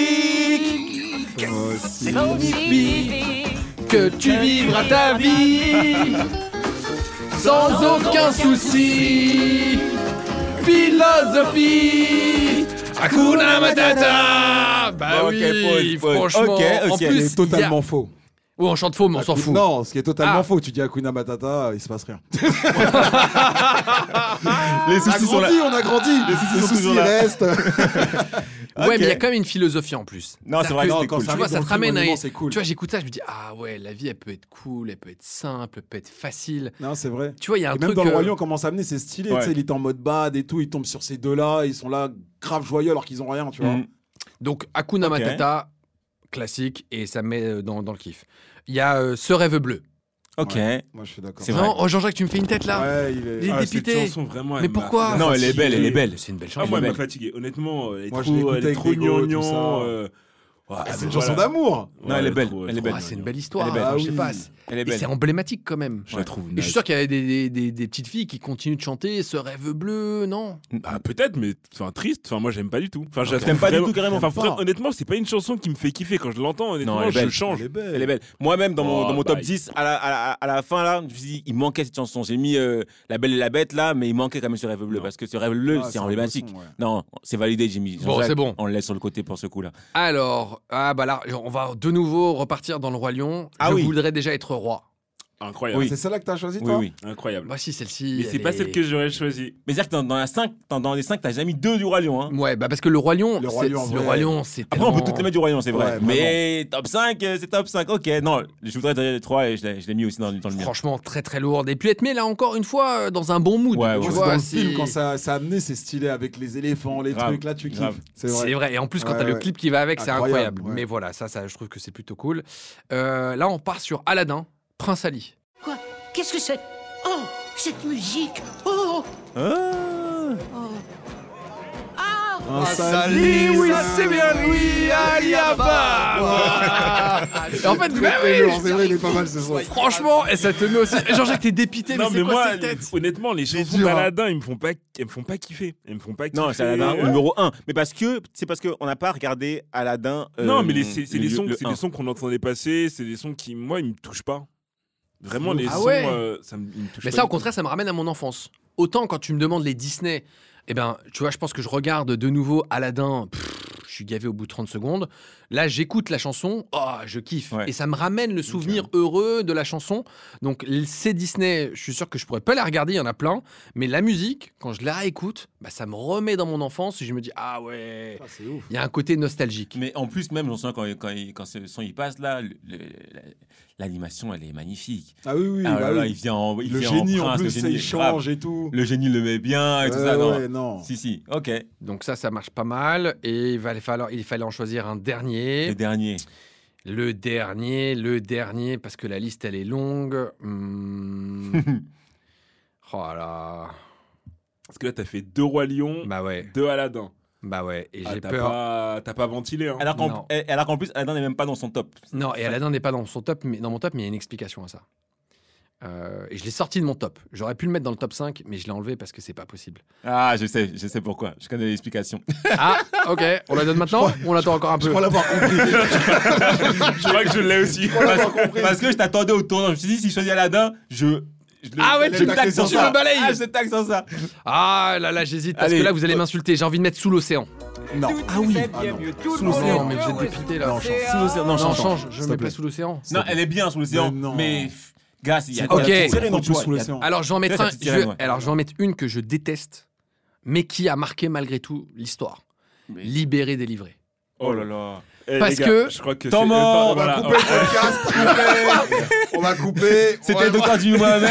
Que tu vivras ta vie sans aucun souci. Philosophie. Hakuna Matata. Bah Ok, oui, pause. franchement. Ok, En ok. plus, C'est totalement faux. Oh, on chante faux, mais on s'en fout. Non, ce qui est totalement Ah. faux. Tu dis Hakuna Matata, il se passe rien. Les On a soucis sont là. grandi, on a grandi. Les soucis sont toujours là. restent. Ouais, Ok. mais il y a quand même une philosophie en plus. Non, c'est vrai que Non, c'était quand cool. ça Tu vois, arrive ça dans te le ramène à. film, c'est cool. Tu vois, j'écoute ça, je me dis, ah ouais, la vie, elle peut être cool, elle peut être simple, elle peut être facile. Non, c'est vrai. Tu vois, il y a un Et même truc. dans le Roi Lion, on commence à amener, c'est stylé. Ouais. Tu sais, il est en mode bad et tout. Ils tombent sur ces deux-là. Ils sont là, grave joyeux alors qu'ils ont rien, tu vois. Mhm. Donc, Hakuna Ok. Matata, classique, et ça me met dans le kiff. Il y a Ce rêve bleu. Ok. Ouais. Moi, je suis d'accord. C'est vrai. Non, oh Jean-Jacques, tu me fais une tête là. Ouais, il est. Il est Ah, cette dépité. chanson, vraiment, Mais elle m'a- pourquoi Non, elle est belle, elle est belle. C'est une belle Ah, chanson. moi, elle m'a belle. fatigué. Honnêtement, elle est Moi, je l'ai trop, écouté elle est avec trop Grégo, tout gnangnan. ça. Ouais, C'est une voilà. chanson d'amour. Non, elle est belle, trop, elle est trop Ah, c'est une gnangnan. belle histoire. Elle est belle. Enfin, Ah je sais oui. pas. Elle est Et belle. c'est emblématique quand même. Je la trouve Et je suis sûr qu'il y a des petites filles qui continuent de chanter Ce rêve bleu, non? Bah, peut-être, mais enfin, triste. Enfin, moi, j'aime pas du tout. Enfin, je la T'aimes trouve pas du vraiment- tout, carrément. Enfin, Pas. honnêtement, c'est pas une chanson qui me fait kiffer. Quand je l'entends, honnêtement, elle est je belle. change. Elle est belle. Elle est belle. Moi-même, dans mon Oh, top bah, 10, à la fin, là, je me suis dit, il manquait cette chanson. J'ai mis La Belle et la Bête, là, mais il manquait quand même ce rêve bleu. Non. Parce que ce rêve bleu, Ah, c'est un emblématique. beau son, ouais. Non, c'est validé, Jimmy. Bon, Jean-Jacques, c'est bon. On le laisse sur le côté pour ce coup-là. Alors, ah bah là, on va de nouveau repartir dans le Roi Lion. Ah je oui. voudrais déjà être roi. Incroyable. Oui. C'est celle-là que t'as choisi, Oui, toi? oui. Incroyable. Moi, si, celle-ci. Mais c'est elle pas est- celle que j'aurais choisie. Mais c'est-à-dire que dans les 5, t'as jamais mis 2 du Roi Lion. Hein. Ouais, bah parce que le Roi Lion, Le Roi c'est- Lion, le ouais. Roi Lion, c'est Après, on peut tellement- toutes les mettre du Roi Lion, c'est vrai. Ouais, mais top 5, c'est top 5. Ok, non, je voudrais dire les 3 et je l'ai mis aussi dans le mien. Franchement, très très lourde. Et puis être mis là encore une fois dans un bon mood. Ouais, tu ouais. Moi, c'est vois, dans le c'est- film, quand ça a amené, c'est stylé avec les éléphants, les Grave, trucs. Là, tu kiffes. grave. C'est C'est vrai. vrai. Et en plus, quand Ouais, t'as le ouais. clip qui va avec, c'est Incroyable, incroyable. ouais. Mais voilà, ça, je trouve que c'est plutôt cool. Là, on part sur Aladdin, Prince Ali. Quoi? Qu'est-ce que c'est? Oh, cette musique! Oh! Un Ali, oui, c'est bien lui, Ali Abba. Et en fait, bah oui, C'est vrai, il est pas mal ce son. franchement, et ça te met aussi. Jean-Jacques, t'es dépité, mais Non, c'est mais quoi moi, cette tête? honnêtement, les chansons dur, hein. d'Aladin, ils me font pas kiffer. Elles me font pas kiffer. Non, c'est Aladdin numéro 1. Mais c'est parce qu'on n'a pas regardé Aladdin. Non, mais c'est des le- sons, le c'est 1. des sons qu'on entendait passer. C'est des sons qui, moi, ils me touchent pas. Vraiment, les Ah sons, ouais. ils me touchent Mais pas ça, du au contraire, ça me ramène à mon enfance. Autant quand tu me demandes les Disney, eh ben, tu vois, je pense que je regarde de nouveau Aladdin, je suis gavé au bout de 30 secondes. Là, j'écoute la chanson, oh, je kiffe. Ouais. Et ça me ramène le souvenir heureux de la chanson. Donc, ces Disney, je suis sûr que je pourrais pas les regarder, il y en a plein. Mais la musique, quand je la réécoute, bah, ça me remet dans mon enfance et je me dis, ah ouais, Ah, c'est ouf. il y a un côté nostalgique. Mais en plus, même, je me souviens quand ce son il passe là, l'animation elle est magnifique. Ah oui, oui. Ah bah là là, oui. il vient en il Le vient génie, en prince, le plus, génie, il change et tout. Le génie le met bien et tout ça. Non. Ouais, non. Si, ok. Donc ça marche pas mal. Et il fallait en choisir un dernier. Le dernier. Le dernier, parce que la liste, elle est longue. Oh là. Parce que là, t'as fait 2 Rois Lions, Bah ouais, 2 Aladin. et Ah, j'ai t'as peur. t'as pas ventilé, hein. Alors Non. qu'en plus, Aladdin n'est même pas dans son top. Non, et Aladdin n'est pas dans mon top, mais il y a une explication à ça. Et je l'ai sorti de mon top. J'aurais pu le mettre dans le top 5, mais je l'ai enlevé parce que c'est pas possible. Ah, je sais pourquoi. Je connais l'explication. Ah, ok, on la donne maintenant ou on attend encore un Je peu? crois l'avoir compris. Je crois que je l'ai aussi. Parce que je t'attendais au tournant. Je me suis dit, si je choisis Aladdin, Ah ouais, je tu taxe sur tu ça. le balayes. Ah, je taxe sur ça. Ah là là, j'hésite parce Allez. que là, vous allez m'insulter. J'ai envie de mettre Sous l'océan. Non. Ah oui. Sous l'océan, mais vous êtes dépité là. Non, change. Sous l'océan. Non, Non, change. change, je s'il te mets plaît. pas Sous l'océan. Non, elle est bien sous l'océan. Mais non. Mais, gars, il y a Ok. il y a- Sirène en tu vois, plus sous il y a- l'océan. Alors, je vais en mettre Là, un. ça, c'est sirène, ouais. Alors, je vais en mettre une que je déteste, mais qui a marqué malgré tout l'histoire. Mais- Libéré, délivré. Oh là là. Parce les gars, que- je crois que Temps c'est- mort, On va voilà. couper le podcast, s'il vous plaît. On va couper. C'était le docteur Jimmy Mohamed.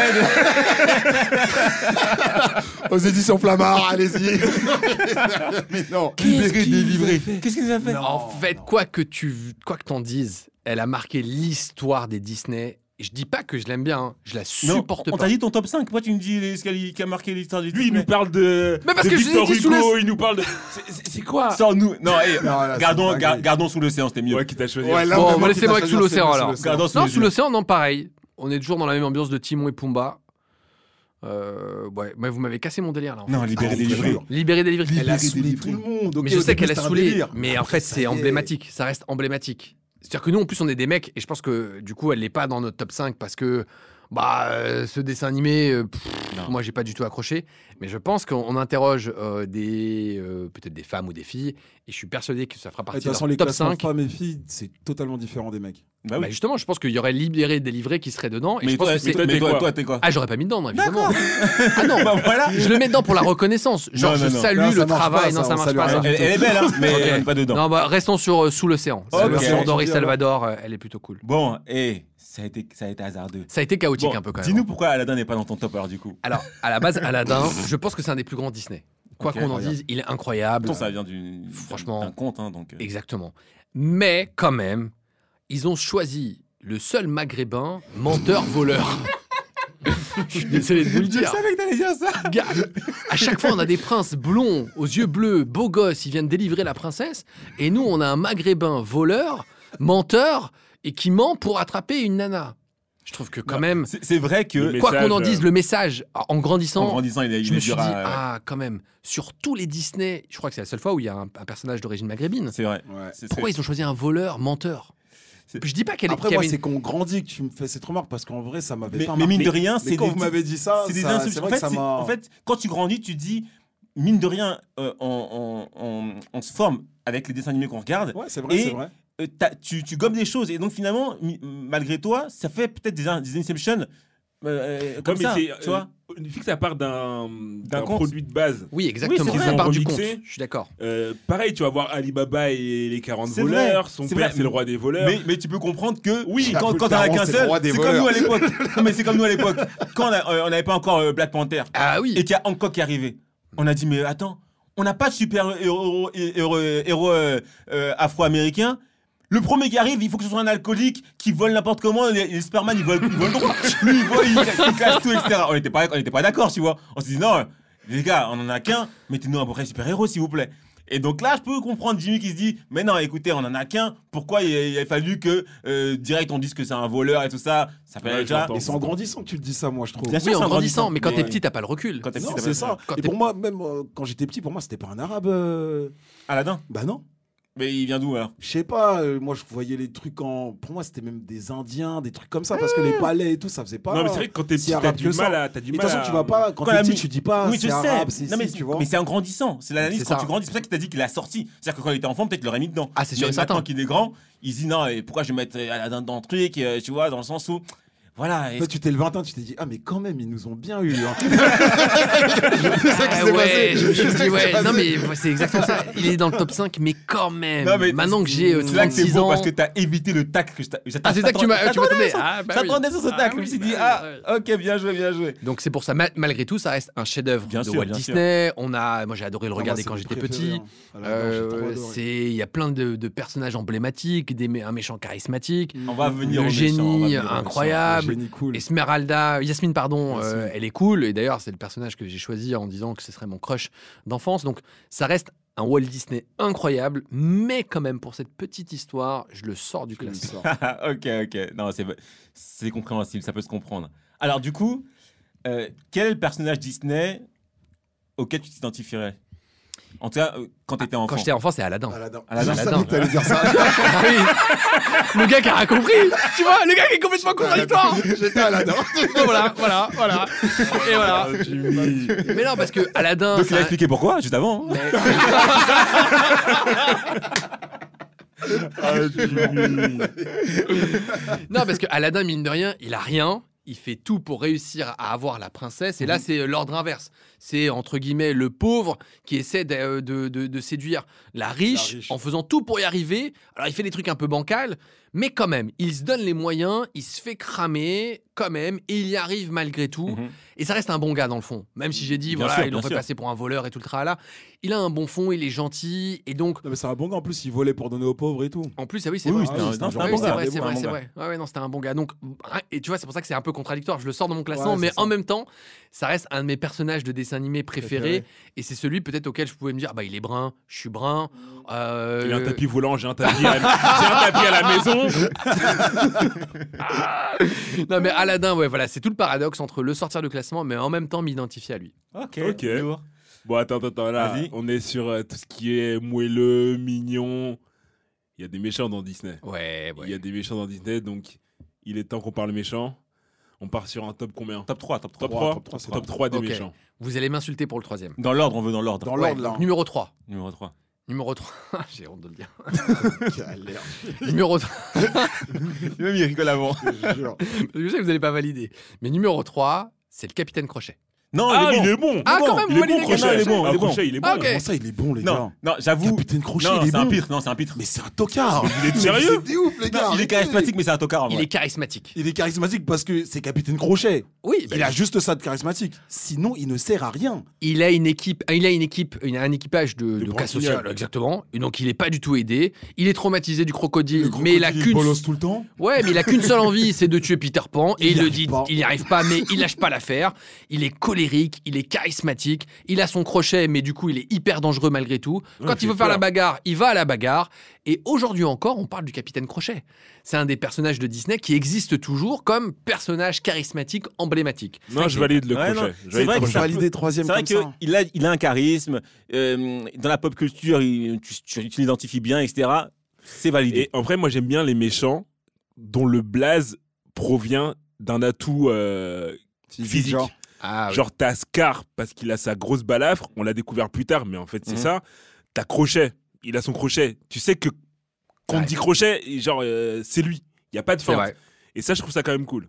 Aux éditions Flammard, allez-y. Mais non. Libéré, délivré. Qu'est-ce qu'il nous a fait? En fait, quoi que t'en dises, elle a marqué l'histoire des Disney. Et je dis pas que je l'aime bien, hein. Je la Non, supporte on pas. t'a dit ton top 5. Pourquoi tu me dis ce qui a marqué l'histoire du Lui, il Disney? nous parle de, Mais parce de que je Victor l'ai dit sous Hugo, il nous parle de... C'est quoi? Sans-nous. Non, hey, Non, là, gardons, c'est dingue. gardons sous l'océan, c'était mieux. Ouais, qui t'a choisi. Ouais, là, Bon, vraiment, laissez-moi tu avec t'as Sous choisi l'océan, Sous alors. l'océan. Gardons sous Non, les sous yeux. l'océan, non, pareil. On est toujours dans la même ambiance de Timon et Pumba. Ouais, mais vous m'avez cassé mon délire là. En Non, fait. libéré, Ah, délivré. jure. Libéré, délivré. Elle a Libéré, saoulé délivré. tout le monde. Mais Ok, je au sais début, qu'elle a c'était un saoulé. délire. Mais en fait, Ça c'est y est. emblématique. Ça reste emblématique. C'est-à-dire que nous, en plus, on est des mecs. Et je pense que du coup, elle n'est pas dans notre top 5 parce que ce dessin animé, Non. moi, j'ai pas du tout accroché. Mais je pense qu'on interroge peut-être des femmes ou des filles. Et je suis persuadé que ça fera De partie toute de façon, leur les top classements 5. femmes et filles, c'est totalement différent des mecs. Bah Bah oui. justement, je pense qu'il y aurait libéré, délivré qui serait dedans. Et Mais je pense toi, que c'est. toi, t'es quoi toi, t'es quoi? Ah, j'aurais pas mis dedans, non, évidemment. D'accord. Ah non, Bah voilà. je le mets dedans pour la reconnaissance. Genre, Non, je non, non. salue Non, ça le marche travail. pas, non, ça, ça on marche salue pas. rien ça. Elle est belle, hein, mais Ok. elle est pas dedans. Non, bah, restons sur Sous l'océan. Ok. La version Ok. Doris Salvador, elle est plutôt cool. Bon, ça a été hasardeux. Ça a été chaotique Bon, un peu quand même. dis-nous pourquoi Aladdin n'est pas dans ton top alors du coup. Alors, à la base, Aladdin, je pense que c'est un des plus grands Disney. Quoi Ok, qu'on en incroyable. dise, il est incroyable. Pourtant, ça vient Franchement. d'un conte, hein, donc. Exactement. Mais quand même, ils ont choisi le seul maghrébin menteur-voleur. Je suis désolé de vous le dire. que t'allais dire ça. Gars, à chaque fois, on a des princes blonds, aux yeux bleus, beaux gosses, ils viennent délivrer la princesse. Et nous, on a un maghrébin voleur, menteur, et qui ment pour attraper une nana. Je trouve que quand même, C'est vrai que Le quoi qu'on en message, dise, le message, en grandissant, en grandissant, il je me est suis dit, dur à. ah, quand même, sur tous les Disney, je crois que c'est la seule fois où il y a un personnage d'origine maghrébine. C'est vrai. Ouais. Pourquoi ils ont choisi un voleur, menteur C'est- Je dis pas qu'elle est. Après, qu'il y moi, avait c'est qu'on grandit que tu me fais cette remarque parce qu'en vrai, ça m'avait pas Mais mine marqué. de rien, Mais c'est quand des vous m'avez dit ça, c'est des ça- insultes. c'est En vrai fait, que ça m'a. en fait, quand tu grandis, tu dis, mine de rien, on se forme avec les dessins animés qu'on regarde. Ouais, c'est vrai, Et- c'est vrai. Tu gommes des choses. Et donc, finalement, malgré toi, ça fait peut-être des Inception comme Non, mais ça. c'est, Tu vois vu que ça part d'un conte. produit de base. Oui, exactement. Oui, c'est ça vrai. part du compte. Remixé. Je suis d'accord. Pareil, tu vas voir Alibaba et les 40 C'est voleurs. vrai, Son c'est père, vrai. c'est le roi des voleurs. mais tu peux comprendre que Oui, quand le t'en as daron, qu'un c'est le seul, roi des c'est comme nous à voleurs. l'époque. Non, mais c'est comme nous à l'époque. Quand on n'avait pas encore Black Panther Ah oui. et qu'il y a Hancock qui est arrivé, on a dit mais attends, on n'a pas de super héros afro-américains. Le premier qui arrive, il faut que ce soit un alcoolique qui vole n'importe comment. Les Superman, ils volent droit. Lui, il vole, il casse tout, etc. On n'était pas d'accord, tu vois. On s'est dit non, les gars, on en a qu'un. Mettez-nous un vrai super-héros, s'il vous plaît. Et donc là, je peux comprendre Jimmy qui se dit mais non, écoutez, on en a qu'un. Pourquoi il a fallu que direct on dise que c'est un voleur et tout ça. Ça fait Ouais, déjà. j'entends. Et c'est en grandissant que tu te dis ça, moi, je trouve. Bien sûr, Oui, c'est en en grandissant, mais quand mais- t'es petit, t'as pas le recul. Quand t'es Non, petit, c'est ça. Quand Et t'es- pour moi, même quand j'étais petit, pour moi, c'était pas un arabe. Aladdin. Bah non. Mais il vient d'où alors? Je sais pas, moi je voyais les trucs en. Pour moi, c'était même des Indiens, des trucs comme ça, parce que les palais et tout, ça faisait pas. Non, mais c'est vrai que quand t'es si petit, t'as arabe du que ça. mal à. T'as du Et de mal toute façon, à- tu vas pas. Quand Quand t'es la petit, mi- tu dis pas Oui, je c'est sais. arabe, c'est Non, mais, si, tu vois. mais c'est en grandissant. C'est l'analyse C'est quand ça. tu grandis. C'est pour ça qu'il t'a dit qu'il a sorti. C'est-à-dire que quand il était enfant, peut-être qu'il l'aurait mis dedans. Ah, c'est sûr Mais et certain. maintenant qu'il est grand, il se dit non, et pourquoi je vais mettre Aladdin dans le truc, tu vois, dans le sens où. Voilà. et- Toi, tu t'es le 21, tu t'es dit, ah, mais quand même, ils nous ont bien eu. Hein. Ah ouais, je me suis dit, ouais, passé. non mais c'est exactement ça. Il est dans le top 5, mais quand même. Non, mais Maintenant que j'ai c'est là que c'est 36 beau ans. parce que t'as évité le tacle que je Ah, c'est ça que tu m'attendais. ça. Ah, bah oui. J'attendais sur ce Ah tacle. Je me oui, suis bah dit, oui, ah, ouais. ok, bien joué, bien joué. Donc c'est pour ça, malgré tout, ça reste un chef-d'œuvre Bien de sûr, Walt bien Disney. Moi j'ai adoré le Ah, regarder moi, quand c'est j'étais mon préféré, petit. hein. Aladdin, j'ai trop adoré. Il y a plein de personnages emblématiques, un méchant charismatique, On va venir le au méchant, on va génie venir au méchant. incroyable. Génie cool. Esmeralda, Yasmine, pardon, Yasmine. elle est cool. Et d'ailleurs, c'est le personnage que j'ai choisi en disant que ce serait mon crush d'enfance. Donc, ça reste un Walt Disney incroyable. Mais quand même, pour cette petite histoire, je le sors du classement. Ok. Non, c'est compréhensible, ça peut se comprendre. Alors, du coup, quel est le personnage Disney auquel tu t'identifirais? En tout cas, quand t'étais enfant. Quand j'étais enfant, c'est Aladdin. Aladdin. Aladdin. Je savais que t'allais dire ça. Ah oui. Le gars qui a rien compris. Tu vois, le gars qui est complètement contradictoire. J'étais Aladdin. voilà. Et voilà. Mais non, parce que Aladdin. Donc, il a ça- expliqué pourquoi, juste avant. hein. Non, parce que Aladdin, mine de rien, il a rien. il fait tout pour réussir à avoir la princesse. Et là, c'est l'ordre inverse. C'est, entre guillemets, le pauvre qui essaie de séduire la riche en faisant tout pour y arriver. Alors, il fait des trucs un peu bancals, mais quand même, il se donne les moyens, il se fait cramer quand même, et il y arrive malgré tout. Et ça reste un bon gars dans le fond. Même si j'ai dit, Bien voilà, sûr, ils l'ont bien fait sûr. passer pour un voleur et tout le tralala. Il a un bon fond, il est gentil, et donc... Non, mais c'est un bon gars. En plus, il volait pour donner aux pauvres et tout. En plus, ah oui, c'est Oui, vrai. c'était un- c'était un Oui, bon c'est gars. vrai, c'est Un vrai, bon c'est gars. vrai. Ouais, non, c'était un bon gars. Donc, et tu vois, c'est pour ça que c'est un peu contradictoire. Je le sors de mon classement, Ouais, mais c'est ça. en même temps, ça reste un de mes personnages de dessin animé préférés. Et c'est celui peut-être auquel je pouvais me dire, bah, il est brun, je suis brun. Il a un tapis volant, j'ai un tapis à la maison. Non, mais Aladdin, ouais, voilà, c'est tout le paradoxe entre le sortir du classement, mais en même temps m'identifier à lui. Ok. Ok. lourd. Bon, attends, là, Vas-y. on est sur tout ce qui est moelleux, mignon. Il y a des méchants dans Disney. Ouais, Il y a des méchants dans Disney, donc il est temps qu'on parle méchants. On part sur un top combien? Top 3, top 3. Top 3, top 3, c'est top 3 des Ok. méchants. Vous allez m'insulter pour le troisième. Dans l'ordre, on veut dans l'ordre. Dans Ouais, l'ordre, là. donc, numéro 3. Numéro 3. Numéro 3. J'ai honte de le dire. Galère, Numéro 3. Même il rigole avant. je te jure. Je sais que vous n'allez pas valider. Mais numéro 3, c'est le Capitaine Crochet. Non, Ah, il est bon. il est bon. Ah, quand même, Il vous est bon, validez Crochet. il est bon, Ah, il est bon. Crochet, il est bon. Ah, ok. Comment ça, il est bon, les Non, gars non, j'avoue. Capitaine Crochet, Non, il est c'est un bon. pitre. Non, c'est un pitre. Mais c'est un tocard. Il est sérieux? C'est ouf, les gars. Non, il est arrêtez. charismatique, mais c'est un tocard en Il vrai. est charismatique. Il est charismatique parce que c'est Capitaine Crochet. Oui, Il a juste ça de charismatique. Sinon, il ne sert à rien. il a une équipe, il a un équipage de cas branquignoles. social, exactement. Et donc il est pas du tout aidé. Il est traumatisé du crocodile, Le mais il a crocodile, qu'une, bolosse tout le temps. ouais, mais il a qu'une seule envie, c'est de tuer Peter Pan. Et Il il y le arrive dit, pas. il n'y arrive pas, mais il lâche pas l'affaire. Il est colérique, il est charismatique. Il a son crochet, mais du coup il est hyper dangereux malgré tout. Ouais, Quand il il veut fait faire la peur. bagarre, il va à la bagarre. Et aujourd'hui encore, on parle du Capitaine Crochet. C'est un des personnages de Disney qui existe toujours comme personnage charismatique emblématique. Non, je valide le Ouais, Crochet. non, Je c'est valide vrai le que Je Crochet. validais troisième C'est vrai comme ça. qu'il a un charisme. Dans la pop culture, tu l'identifies bien, etc. C'est validé. Et en vrai, moi, j'aime bien les méchants dont le blaze provient d'un atout physique. genre. Ah, Genre, t'as Scar parce qu'il a sa grosse balafre. On l'a découvert plus tard, mais en fait, c'est Mhm. ça. T'as Crochet. Il a son crochet. Tu sais que quand on Ouais. dit Crochet, genre, c'est lui. Il n'y a pas de c'est feinte. vrai. Et ça, je trouve ça quand même cool.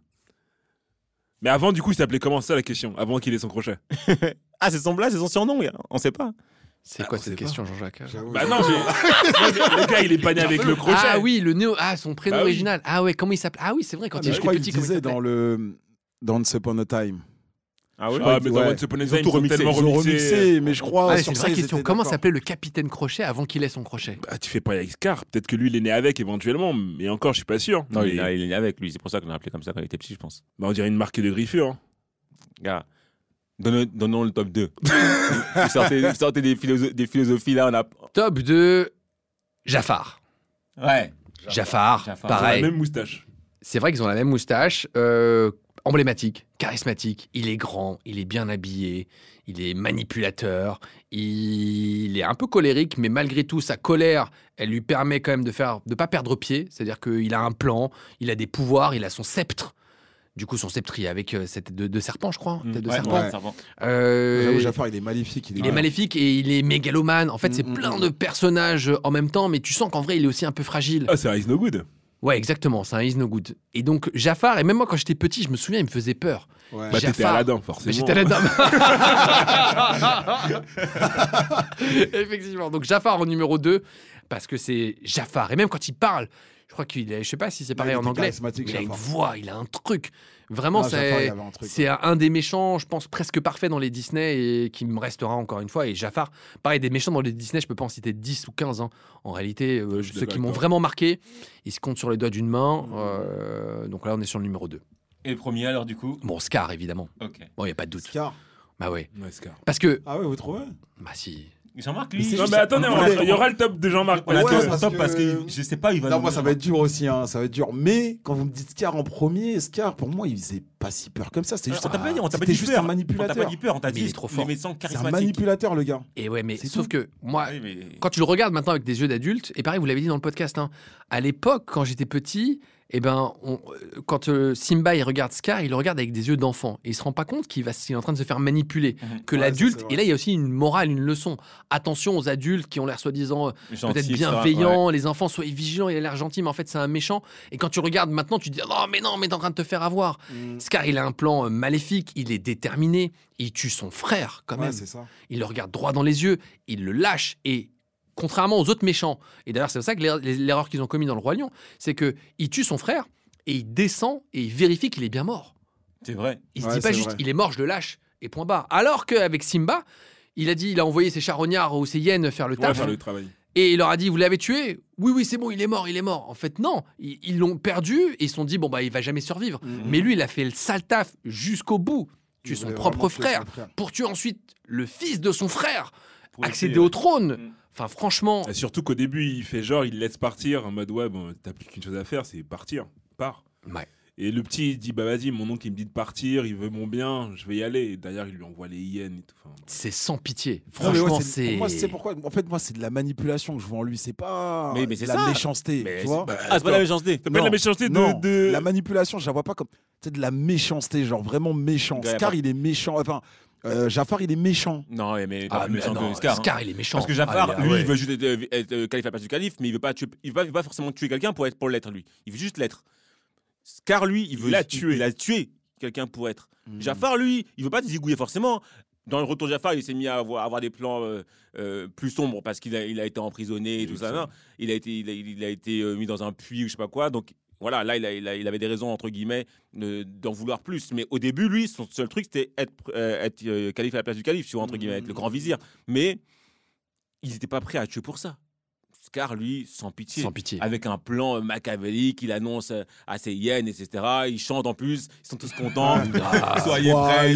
Mais avant, du coup, il s'appelait comment? Ça, la question. Avant qu'il ait son crochet. Ah, c'est son blaze, c'est son surnom, gars. On sait pas. C'est Ah, quoi on cette sait question, Jean-Jacques? Bah non, mais le gars, il est pas né avec le crochet. Ah oui, le néo. Ah, son prénom Bah oui. original. Ah ouais, comment il s'appelle? Ah oui, c'est vrai, quand il Je était crois qu'il petit, comment il disait s'appelait? dans Once Upon a Time. Ah oui. Ah, mais dans Ouais. Once Upon a Ils ont Time, tout ils ont remixé, tellement Ils ont remixé. remixé, mais je crois. Ah, c'est sur une ça, vraie ils question. étaient Comment d'accord. s'appelait le Capitaine Crochet avant qu'il ait son crochet? Ah, tu fais pas avec Scar. Peut-être que lui, il est né avec éventuellement. Mais encore, je suis pas sûr. Non, Mais- il est avec lui. C'est pour ça qu'on l'a appelé comme ça quand il était petit, je pense. Bah, on dirait une marque de griffure. hein. Gars, donnons le top 2. Vous sortez des philosophies là. On a... Top 2, Jafar. Ouais. Jafar, Jafar. Ils ont pareil. la même moustache. C'est vrai qu'ils ont la même moustache. Emblématique, charismatique. Il est grand, il est bien habillé, il est manipulateur, il est un peu colérique, mais malgré tout, sa colère, elle lui permet quand même de pas perdre pied. C'est-à-dire qu'il a un plan, il a des pouvoirs, il a son sceptre. Du coup, son sceptre, il est avec cette tête de serpent, je crois. Tête de serpent. ouais. serpent. J'avoue, Jafar, il est maléfique. Il est maléfique et il est mégalomane. En fait, c'est plein de personnages en même temps, mais tu sens qu'en vrai, il est aussi un peu fragile. Ah, c'est Ice No Good. Ouais, exactement, c'est un is no good. Et donc, Jafar, et même moi, quand j'étais petit, je me souviens, il me faisait peur. Ouais. Bah, t'étais Jafar. Aladdin, forcément. Mais j'étais Aladdin. Effectivement. Donc, Jafar en numéro 2, parce que c'est Jafar. Et même quand il parle, je crois qu'il est, je sais pas si c'est pareil il en était anglais. charismatique, Il a une Jafar. voix, il a un truc. Vraiment, Ah, Jafar, il c'est avait un truc, c'est un des méchants, je pense, presque parfait dans les Disney et qui me restera encore une fois. Et Jafar, pareil, des méchants dans les Disney, je peux pas en citer 10 ou 15. Hein. En réalité, Je suis ceux d'accord qui m'ont avec toi. vraiment marqué, ils se comptent sur les doigts d'une main. Donc là, on est sur le numéro 2. Et le premier alors du coup? Bon, Scar, évidemment. Ok. Bon, il n'y a pas de doute. Scar. Bah ouais. Ouais, Scar. Parce que, Ah ouais, vous trouvez? bah si. Jean-Marc, Mais lui. c'est Non, juste- mais attendez, on- il y aura le top de Jean-Marc. On a Ouais, deux parce top que- parce que je sais pas, il va Non, nous- moi, ça va être dur aussi. Hein. Ça va être dur. Mais quand vous me dites Scar en premier, Scar, pour moi, il faisait pas si peur comme ça. C'était juste, On t'a pas dit, on t'a pas c'était dit juste peur. un On t'a manipulateur. pas dit peur, on t'a Mais il dit est trop les fort. médecins C'est un charismatiques. manipulateur, le gars. Et ouais, mais C'est sauf tout. que moi, Ah oui, mais- quand tu le regardes maintenant avec des yeux d'adulte, et pareil, vous l'avez dit dans le podcast, hein, à l'époque, quand j'étais petit, Et ben, quand Simba il regarde Scar, il le regarde avec des yeux d'enfant. Et il se rend pas compte qu'il est en train de se faire manipuler. Que l'adulte. Et là, il y a aussi une morale, une leçon. Attention aux adultes qui ont l'air soi-disant peut-être bienveillants. Les enfants, soyez vigilants. Il a l'air gentil, mais en fait, c'est un méchant. Et quand tu regardes maintenant, tu te dis non, mais t'es en train de te faire avoir. Scar, il a un plan maléfique. Il est déterminé. Il tue son frère quand même. C'est ça. Il le regarde droit dans les yeux. Il le lâche et contrairement aux autres méchants. Et d'ailleurs, c'est ça que l'erreur qu'ils ont commis dans le Roi Lion, c'est qu'il tue son frère et il descend et il vérifie qu'il est bien mort. C'est vrai. Il se dit pas juste, il est mort, je le lâche, et point barre. Alors qu'avec Simba, il a envoyé ses charognards ou ses hyènes faire le taf. Faire le travail. Et il leur a dit, vous l'avez tué ? Oui, c'est bon, il est mort. En fait, non. Ils l'ont perdu et ils se sont dit, il va jamais survivre. Mais lui, il a fait le sale taf jusqu'au bout. Tuer son propre frère pour tuer ensuite le fils de son frère, accéder au trône. Enfin, franchement. Et surtout qu'au début, il fait genre, il laisse partir en mode t'as plus qu'une chose à faire, c'est partir. Pars. Ouais. Et le petit, il dit vas-y, mon oncle, il me dit de partir, il veut mon bien, je vais y aller. Et d'ailleurs, il lui envoie les hyènes et tout. Enfin, c'est sans pitié. Franchement, pour moi, c'est pourquoi. En fait, moi, c'est de la manipulation que je vois en lui. C'est pas mais c'est la ça. méchanceté. Mais tu vois c'est pas la méchanceté. C'est pas la méchanceté de. La manipulation, je la vois pas comme. C'est de la méchanceté, genre vraiment méchant. Scar, il est méchant. Enfin. Jafar, il est méchant. Non, mais pas plus méchant que Scar. Scar, il est méchant. Parce que Jafar, lui, il veut juste être calife à la place du calife, mais il veut pas forcément tuer quelqu'un pour l'être, lui. Il veut juste l'être. Scar, lui, il a tué quelqu'un pour être. Jafar, lui, il veut pas te zigouiller forcément. Dans le retour de Jafar, il s'est mis à avoir des plans plus sombres parce qu'il a été emprisonné et tout ça. Non, il a été mis dans un puits ou je sais pas quoi. Donc voilà, là, il avait des raisons, entre guillemets, d'en vouloir plus. Mais au début, lui, son seul truc, c'était être calife à la place du calife, entre guillemets, être le grand vizir. Mais ils n'étaient pas prêts à tuer pour ça. Scar, lui, sans pitié. Avec un plan machiavélique, il annonce à ses hyènes, etc. Ils chantent en plus, ils sont tous contents. Soyez prêts.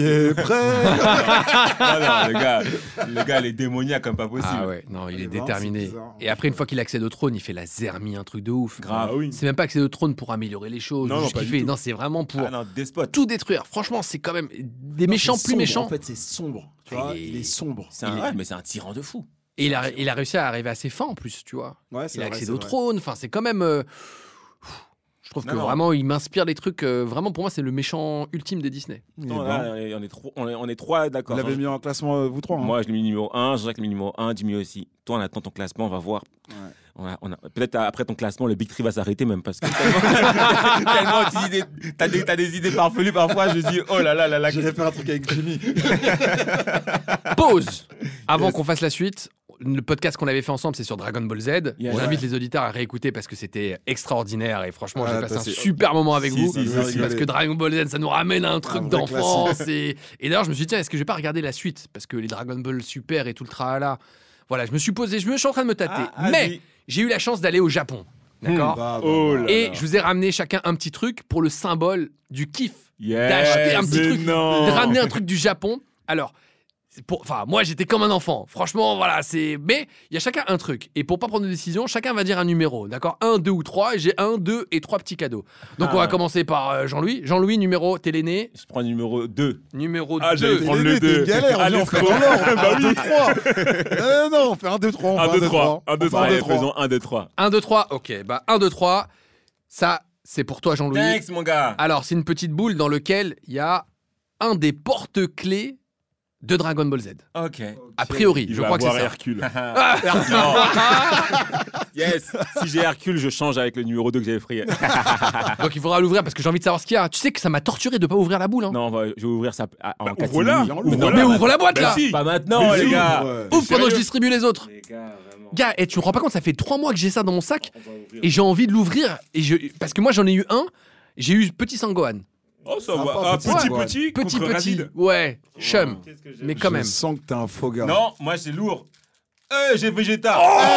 Le gars, il est démoniaque comme pas possible. Ah ouais, non, il est déterminé. Et après, une fois qu'il accède au trône, il fait la zermie, un truc de ouf. Grave. C'est même pas accéder au trône pour améliorer les choses. Non, c'est vraiment pour tout détruire. Franchement, c'est quand même des méchants plus méchants. En fait, c'est sombre. Tu vois, il est sombre. Mais c'est un tyran de fou. Et il a réussi à arriver à ses fins en plus, tu vois. Ouais, il a accédé au trône. Enfin, c'est quand même. Je trouve que vraiment, il m'inspire des trucs. Vraiment, pour moi, c'est le méchant ultime des Disney. On est trois d'accord. Vous l'avez mis en classement, vous trois. Moi, je l'ai mis numéro 1, Jean-Jacques l'a mis numéro 1, Jimmy aussi. Toi, on attend ton classement, on va voir. Ouais. Peut-être après ton classement, le Big Tree va s'arrêter même parce que tellement t'as des idées farfelues parfois. Je dis oh là là. Je vais faire un truc avec Jimmy. Pause. Avant qu'on fasse la suite. Le podcast qu'on avait fait ensemble, c'est sur Dragon Ball Z. J'invite les auditeurs à réécouter parce que c'était extraordinaire et franchement, j'ai passé un super moment avec vous. Parce que Dragon Ball Z, ça nous ramène à un truc d'enfance. Et d'ailleurs, je me suis dit, tiens, est-ce que je vais pas regarder la suite ? Parce que les Dragon Ball Super et tout le tralala. Voilà, je me suis posé, je suis en train de me tâter. Mais j'ai eu la chance d'aller au Japon. D'accord ? Et je vous ai ramené chacun un petit truc pour le symbole du kiff. D'acheter un petit truc, de ramener un truc du Japon. Alors, moi, j'étais comme un enfant. Franchement, voilà, mais il y a chacun un truc. Et pour pas prendre de décision, chacun va dire un numéro. D'accord ? 1, 2 ou 3. Et j'ai 1, 2 et 3 petits cadeaux. Donc, on va commencer par Jean-Louis. Jean-Louis, numéro, t'es l'aîné. Je prends le numéro 2. Numéro 2. J'allais prendre le 2. Galère, on fait dans l'ordre. 1, 2, 3. Non, on fait 1, 2, 3. 1, 2, 3. 1, 2, 3. Faisons 1, 2, 3. 1, 2, 3. Ok, 1, 2, 3. Ça, c'est pour toi, Jean-Louis. Thanks, mon gars. Alors, c'est une petite boule dans laquelle il y a un des porte-clés de Dragon Ball Z. Ok. A priori, je crois que c'est ça. Hercule. Yes. Si j'ai Hercule, je change avec le numéro 2 que j'avais pris. Donc il faudra l'ouvrir parce que j'ai envie de savoir ce qu'il y a. Tu sais que ça m'a torturé de pas ouvrir la boule. Hein. Non, je vais ouvrir ça en Ouvre-la. Mais ouvre la boîte là. Pas maintenant, les gars. Ouvre pendant que je distribue les autres. Les gars, vraiment. Gars, tu me rends pas compte, ça fait 3 mois que j'ai ça dans mon sac et j'ai envie de l'ouvrir. Parce que moi j'en ai eu un. J'ai eu Petit Sangohan. Oh, ça va. Petit. Ouais, chum. Mais quand même. Je sens que t'es un faux gars. Non, moi c'est lourd. J'ai Vegeta.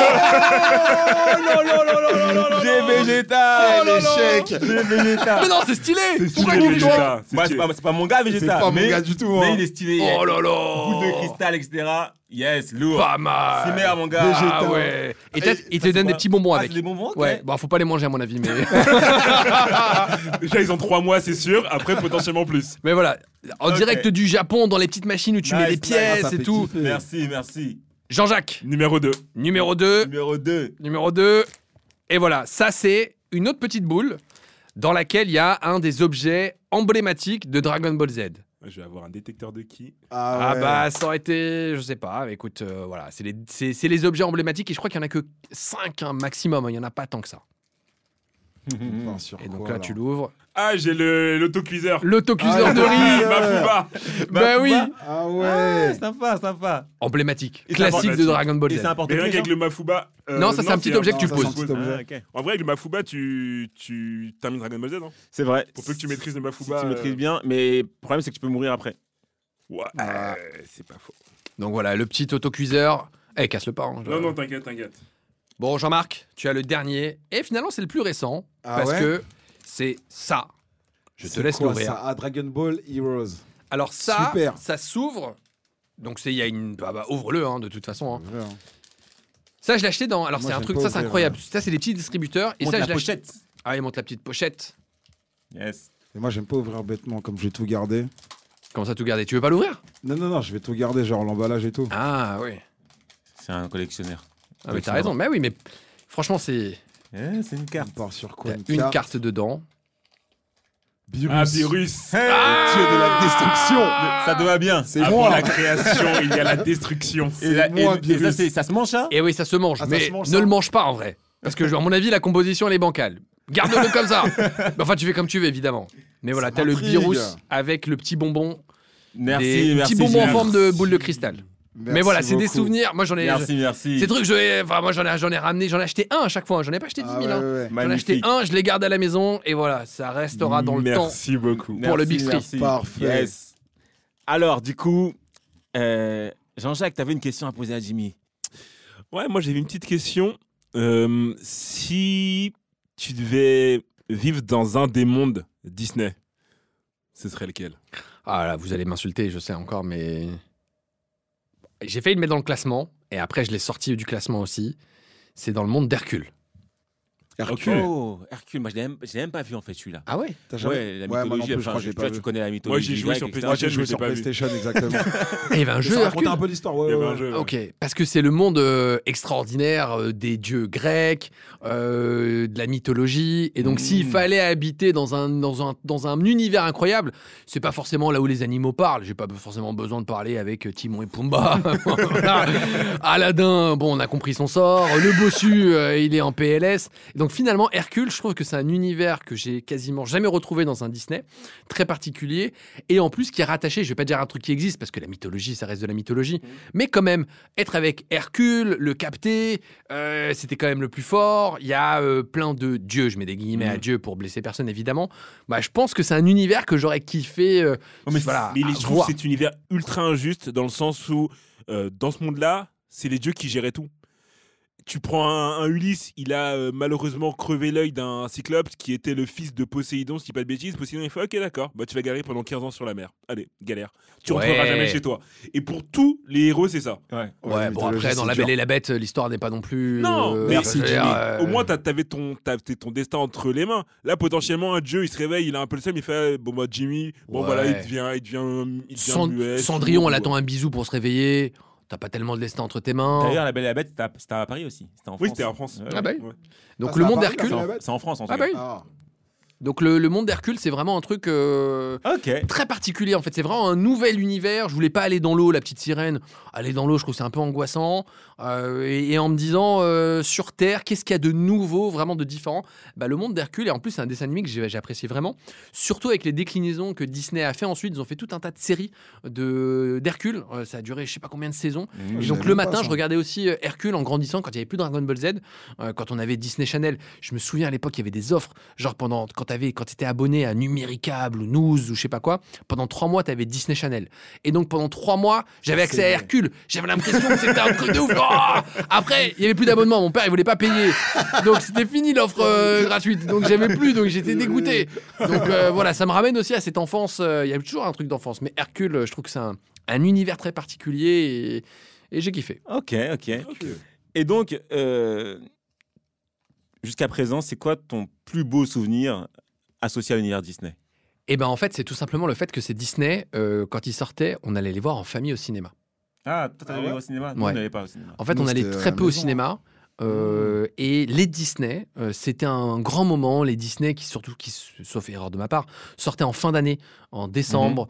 J'ai Vegeta. L'échec. J'ai Vegeta. Mais non, c'est stylé. Pourquoi il est Vegeta ? Moi, c'est pas mon gars Vegeta. C'est pas mon gars du tout. Mais il est stylé. Oh là là. Boule de cristal, etc. Yes, lourd. Pas mal. C'est meilleur, mon gars. Vegeta. Ah ouais. Et il te donne des petits bonbons avec. Des bonbons. Ouais. Bon, faut pas les manger à mon avis, mais. Déjà, ils ont 3 mois, c'est sûr. Après, potentiellement plus. Mais voilà. En direct du Japon, dans les petites machines où tu mets des pièces ça et fait tout. kiffer. Merci. Jean-Jacques. Numéro 2. Numéro 2. Et voilà, ça c'est une autre petite boule dans laquelle il y a un des objets emblématiques de Dragon Ball Z. Je vais avoir un détecteur de ki. Ah bah ça aurait été, je sais pas, écoute, voilà, c'est les objets emblématiques et je crois qu'il y en a que 5 maximum, il y en a pas tant que ça. Et donc là tu l'ouvres. Ah, j'ai l'autocuiseur. L'autocuiseur de riz. Mafouba. Bah oui. Ah ouais. Sympa. Emblématique, Et classique c'est de Dragon Ball Et Z. c'est un Mais rien porte-clés. qu'avec le Mafouba. Non, ça c'est un petit objet que tu ça, c'est un poses. petit objet. En vrai, avec le Mafouba, tu termines Dragon Ball Z, non? C'est vrai. Pour peu que tu maîtrises le Si Mafouba. tu maîtrises bien, mais le problème c'est que tu peux mourir après. Ouais, c'est pas faux. Donc voilà, le petit autocuiseur. Eh, casse-le pas. Hein, Non, t'inquiète. Bon, Jean-Marc, tu as le dernier. Et finalement, c'est le plus récent. Ah parce ouais que c'est ça. Je te C'est laisse quoi, l'ouvrir. ça Dragon Ball Heroes. Alors ça, Super. ça s'ouvre. Donc il y a une... ouvre-le, hein, de toute façon. Hein. Ouais, hein. Ça, je l'ai acheté dans... Alors Moi, c'est un j'aime truc, pas ça c'est ouvrir, incroyable. Ça, c'est des petits distributeurs. Et Montre ça, la je l'ai acheté- pochette. Ah, il monte la petite pochette. Yes. Et moi, j'aime pas ouvrir bêtement, comme j'ai tout gardé. Comment ça, tout garder? Tu veux pas l'ouvrir? Non, je vais tout garder, genre l'emballage et tout. Ah, oui. C'est un collectionneur. Ah, mais t'as raison. Mais oui, mais franchement, c'est C'est une On carte. part sur quoi? une carte dedans. Virus. Ah, Virus. Dieu de la destruction. Ça te va bien. C'est Après moi. la création, il y a la destruction. C'est moi, et ça, Virus. ça se mange, ça? Et oui, ça se mange. Ah, ça mais se mange, ne ça le mange pas en vrai. Parce que, à mon avis, la composition, elle est bancale. Garde-le comme ça. Mais enfin, tu fais comme tu veux, évidemment. Mais voilà, Ça t'as le m'intrigue. virus avec le petit bonbon. Merci, des merci. petits bonbons en Gilles. forme de boule de cristal. Mais Merci voilà, c'est des beaucoup. souvenirs. Moi, j'en ai. Merci. Ces trucs, moi, j'en ai ramené. J'en ai acheté un à chaque fois. J'en ai pas acheté 10 000. Ah ouais, hein. ouais. J'en ai acheté Magnifique. un, je les garde à la maison. Et voilà, ça restera dans le temps. Merci beaucoup. pour le Big Free. Merci. Parfait. Yes. Alors, du coup, Jean-Jacques, tu avais une question à poser à Jimmy. Ouais, moi j'avais une petite question. Si tu devais vivre dans un des mondes Disney, ce serait lequel? Ah là, vous allez m'insulter, je sais encore, mais. J'ai failli le mettre dans le classement. Et après, je l'ai sorti du classement aussi. C'est dans le monde d'Hercule. Hercule. Oh, Hercule, moi je l'ai même pas vu en fait celui-là. Ah ouais? T'as jamais... Ouais, la moi non mythologie, plus, je crois que tu j'ai pas vois, vu. tu connais la mythologie. Moi, j'ai joué grecque, sur etc. Moi, j'ai je joué l'ai sur pas vu. PlayStation, exactement. Il y avait un jeu Ça Hercule. raconte un peu l'histoire. Il y avait Ouais, un ouais. jeu. ouais. Ok, parce que c'est le monde extraordinaire des dieux grecs, de la mythologie. Et donc, s'il fallait habiter dans un univers incroyable, c'est pas forcément là où les animaux parlent. J'ai pas forcément besoin de parler avec Timon et Pumba. Voilà. Aladdin, bon, on a compris son sort. Le bossu, il est en PLS. Et donc, finalement, Hercule, je trouve que c'est un univers que j'ai quasiment jamais retrouvé dans un Disney, très particulier. Et en plus, qui est rattaché, je vais pas dire un truc qui existe, parce que la mythologie, ça reste de la mythologie. Mais quand même, être avec Hercule, le capter, c'était quand même le plus fort. Il y a plein de dieux, je mets des guillemets à Dieu pour blesser personne évidemment. Bah, je pense que c'est un univers que j'aurais kiffé. Mais voilà, je trouve voir. que cet univers ultra injuste dans le sens où, dans ce monde-là, c'est les dieux qui géraient tout. Tu prends un Ulysse, il a malheureusement crevé l'œil d'un cyclope qui était le fils de Poséidon, si je dis pas de bêtises. Poséidon, il fait ok, d'accord, bah, tu vas galérer pendant 15 ans sur la mer. Allez, galère. Tu Ouais. rentreras jamais chez toi. Et pour tous les héros, c'est ça. Ouais. Ouais, bon après, dans La Belle et la Bête, l'histoire n'est pas non plus. Non, merci, je veux dire, Au moins, t'avais ton destin entre les mains. Là, potentiellement, un dieu, il se réveille, il a un peu le seum, il fait bon, bah, Jimmy, bon, Ouais. voilà, il devient muet. Cendrillon, elle sourd, attend un bisou pour se réveiller. T'as pas tellement de destin entre tes mains. D'ailleurs, La Belle et la Bête, c'était à Paris aussi. C'était en France. Oui, c'était en France. Ouais. Ah bah oui. Ouais. Donc Ah, le c'est monde à Paris, d'Hercule. là, c'est C'est en France, en tout Ah cas. bah oui. Ah. Donc le monde d'Hercule, c'est vraiment un truc Ok. très particulier en fait. C'est vraiment un nouvel univers. Je voulais pas aller dans l'eau, la petite sirène. Aller dans l'eau, je trouve que c'est un peu angoissant. Et en me disant sur Terre, qu'est-ce qu'il y a de nouveau, vraiment de différent? Bah, le monde d'Hercule, et en plus c'est un dessin animé que j'ai apprécié vraiment. Surtout avec les déclinaisons que Disney a fait ensuite. Ils ont fait tout un tas de séries d'Hercule. Ça a duré je sais pas combien de saisons. Je Et savais donc même le pas matin, ça. je regardais aussi Hercule en grandissant quand il n'y avait plus Dragon Ball Z, quand on avait Disney Channel. Je me souviens à l'époque, il y avait des offres, genre quand tu étais abonné à Numéricable ou News ou je sais pas quoi, pendant 3 mois, tu avais Disney Channel. Et donc pendant 3 mois, j'avais accès à Hercule. J'avais l'impression que c'était un truc de ouf. Oh après, il n'y avait plus d'abonnement. Mon père, il voulait pas payer. Donc c'était fini l'offre gratuite. Donc j'avais plus, donc j'étais dégoûté. Donc voilà, ça me ramène aussi à cette enfance. Il y a toujours un truc d'enfance. Mais Hercule, je trouve que c'est un univers très particulier et j'ai kiffé. Ok. Et donc, jusqu'à présent, c'est quoi ton plus beau souvenir associé à l'univers Disney? Et ben en fait, c'est tout simplement le fait que c'est Disney, quand ils sortaient, on allait les voir en famille au cinéma. Ah, toi, t'allais ouais au cinéma? Nous, Ouais. on n'allait pas au cinéma. En fait, Nous, on allait c'était à très la peu au maison, cinéma. Et les Disney, c'était un grand moment. Les Disney qui, sauf erreur de ma part, sortaient en fin d'année, en décembre.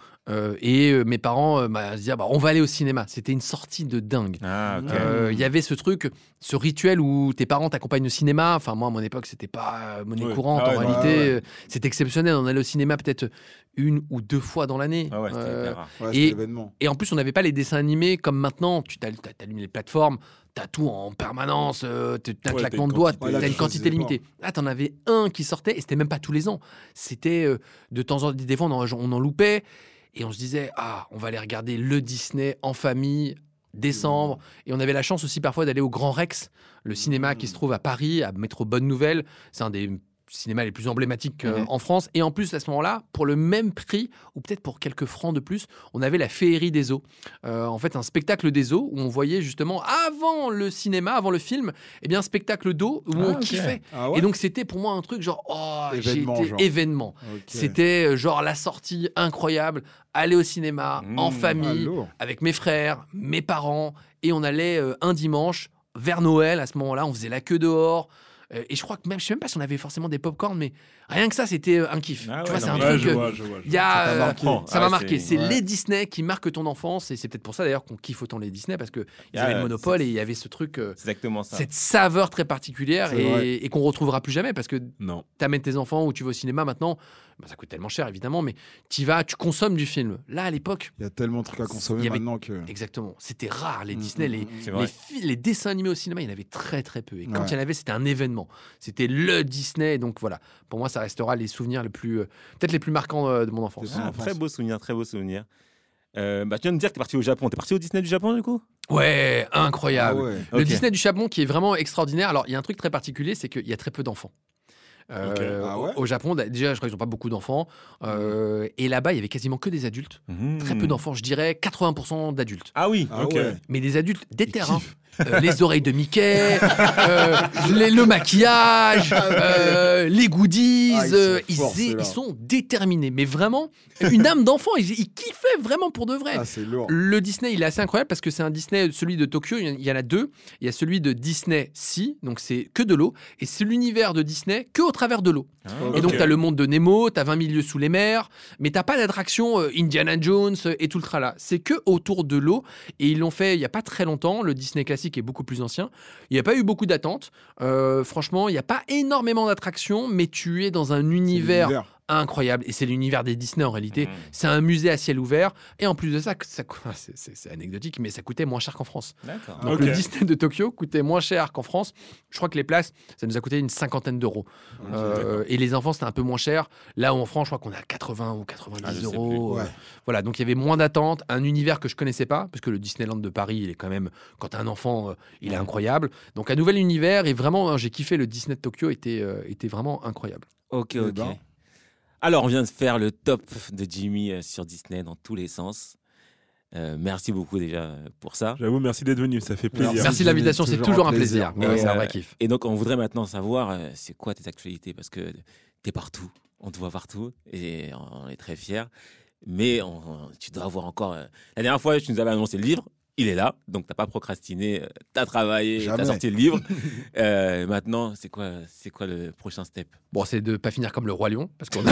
Et mes parents se disaient on va aller au cinéma. C'était une sortie de dingue. Ah, ok. Il y avait ce truc, ce rituel où tes parents t'accompagnent au cinéma. Enfin, moi, à mon époque, c'était pas monnaie courante. Ah ouais, en réalité, c'était exceptionnel. On allait au cinéma peut-être 1 ou 2 fois dans l'année. Ah ouais, c'était hyper rare. Ouais, et- c'était l'événement. Et en plus, on n'avait pas les dessins animés comme maintenant. Tu t'allumes les plateformes, t'as tout en permanence, t'as un t'as claquement une de doigts, quantité. Ouais, là, t'as tu une quantité choisissais limitée. Là, t'en avais un qui sortait et c'était même pas tous les ans. C'était de temps en temps, des fois, on en loupait et on se disait, on va aller regarder le Disney en famille, décembre. Et on avait la chance aussi parfois d'aller au Grand Rex, le cinéma qui se trouve à Paris, à Métro Bonne Nouvelle. C'est un des cinémas les plus emblématiques en France. Et en plus, à ce moment-là, pour le même prix, ou peut-être pour quelques francs de plus, on avait la Féerie des Eaux. En fait, un spectacle des eaux où on voyait justement, avant le cinéma, avant le film, un spectacle d'eau où on kiffait. Ah ouais Et donc, c'était pour moi un truc genre, Événement, j'ai été genre. événement. Ok. C'était genre la sortie incroyable, aller au cinéma, en Ah, famille, lourd. avec mes frères, mes parents, et on allait un dimanche vers Noël. À ce moment-là, on faisait la queue dehors. Et je crois que même, je sais même pas si on avait forcément des pop-corn, mais rien que ça, c'était un kiff. Ah tu ouais, vois, c'est non, un mais truc. je vois. Il y a, Ça t'a marqué. ça m'a Ah, marqué. c'est- C'est les Disney qui marquent ton enfance, et c'est peut-être pour ça d'ailleurs qu'on kiffe autant les Disney parce que ils avaient le monopole et il y avait ce truc, C'est exactement ça. cette saveur très particulière C'est vrai. et qu'on retrouvera plus jamais parce que Non. t'amènes tes enfants ou tu vas au cinéma maintenant, ça coûte tellement cher évidemment, mais tu consommes du film. Là à l'époque, Il y a tellement de trucs à Il consommer y avait- maintenant que. exactement, c'était rare les Disney, C'est vrai. les dessins animés au cinéma, il y en avait très très peu. Et quand Ouais. il y en avait, c'était un événement. C'était le Disney. Donc voilà, pour moi, ça restera les souvenirs les plus, peut-être les plus marquants de mon enfance. C'est ça. Ah, très beau souvenir, très beau souvenir. Tu viens de me dire que t'es parti au Japon. T'es parti au Disney du Japon du coup? Ouais, incroyable. Ah ouais. Le Ok. Disney du Japon qui est vraiment extraordinaire. Alors, il y a un truc très particulier, c'est qu'il y a très peu d'enfants. Ok. Ah ouais Au Japon, déjà, je crois qu'ils n'ont pas beaucoup d'enfants. Et là-bas, il y avait quasiment que des adultes. Très peu d'enfants, je dirais 80% d'adultes. Ah oui. Ah Ok. ouais. Mais des adultes Ils déterrins. kiffent. Les oreilles de Mickey, le maquillage, les goodies. Ah, ils sont forts, ceux-là. ils sont déterminés. Mais vraiment, une âme d'enfant. Ils kiffaient vraiment pour de vrai. Ah, c'est lourd. Le Disney, il est assez incroyable parce que c'est un Disney, celui de Tokyo, il y en a deux. Il y a celui de Disney Sea, donc c'est que de l'eau. Et c'est l'univers de Disney que au travers de l'eau. Et donc, Ok. tu as le monde de Nemo, tu as 20 000 lieues sous les mers, mais tu pas d'attraction Indiana Jones et tout le tralala. C'est que autour de l'eau. Et ils l'ont fait il n'y a pas très longtemps. Le Disney classique est beaucoup plus ancien. Il n'y a pas eu beaucoup d'attentes. Franchement, il n'y a pas énormément d'attractions, mais tu es dans un univers incroyable. Et c'est l'univers des Disney en réalité. C'est un musée à ciel ouvert. Et en plus de ça, c'est anecdotique, mais ça coûtait moins cher qu'en France. D'accord. Donc Ok. le Disney de Tokyo coûtait moins cher qu'en France. Je crois que les places, ça nous a coûté une 50aine d'euros. Et les enfants, c'était un peu moins cher. Là où en France, je crois qu'on est à 80 ou 90 Ah, je sais euros. plus. Ouais. Voilà, donc il y avait moins d'attentes, un univers que je connaissais pas, parce que le Disneyland de Paris, il est quand même, quand t'as un enfant, il est incroyable. Donc un nouvel univers, et vraiment, j'ai kiffé le Disney de Tokyo, était vraiment incroyable. Ok, Eh ok. ben. Alors, on vient de faire le top de Jimmy sur Disney dans tous les sens. Merci beaucoup déjà pour ça. J'avoue, merci d'être venu, ça fait plaisir. Merci de l'invitation, c'est toujours un plaisir. Ouais, Ouais, c'est un euh, vrai kiff. Et donc, on voudrait maintenant savoir, c'est quoi tes actualités? Parce que t'es partout, on te voit partout, et on est très fiers. Mais tu dois avoir encore... La dernière fois, tu nous avais annoncé le livre, il est là, donc t'as pas procrastiné, t'as travaillé, t'as Jamais. sorti le livre. Maintenant, c'est quoi le prochain step? Bon, c'est de pas finir comme le Roi Lion, parce qu'on a...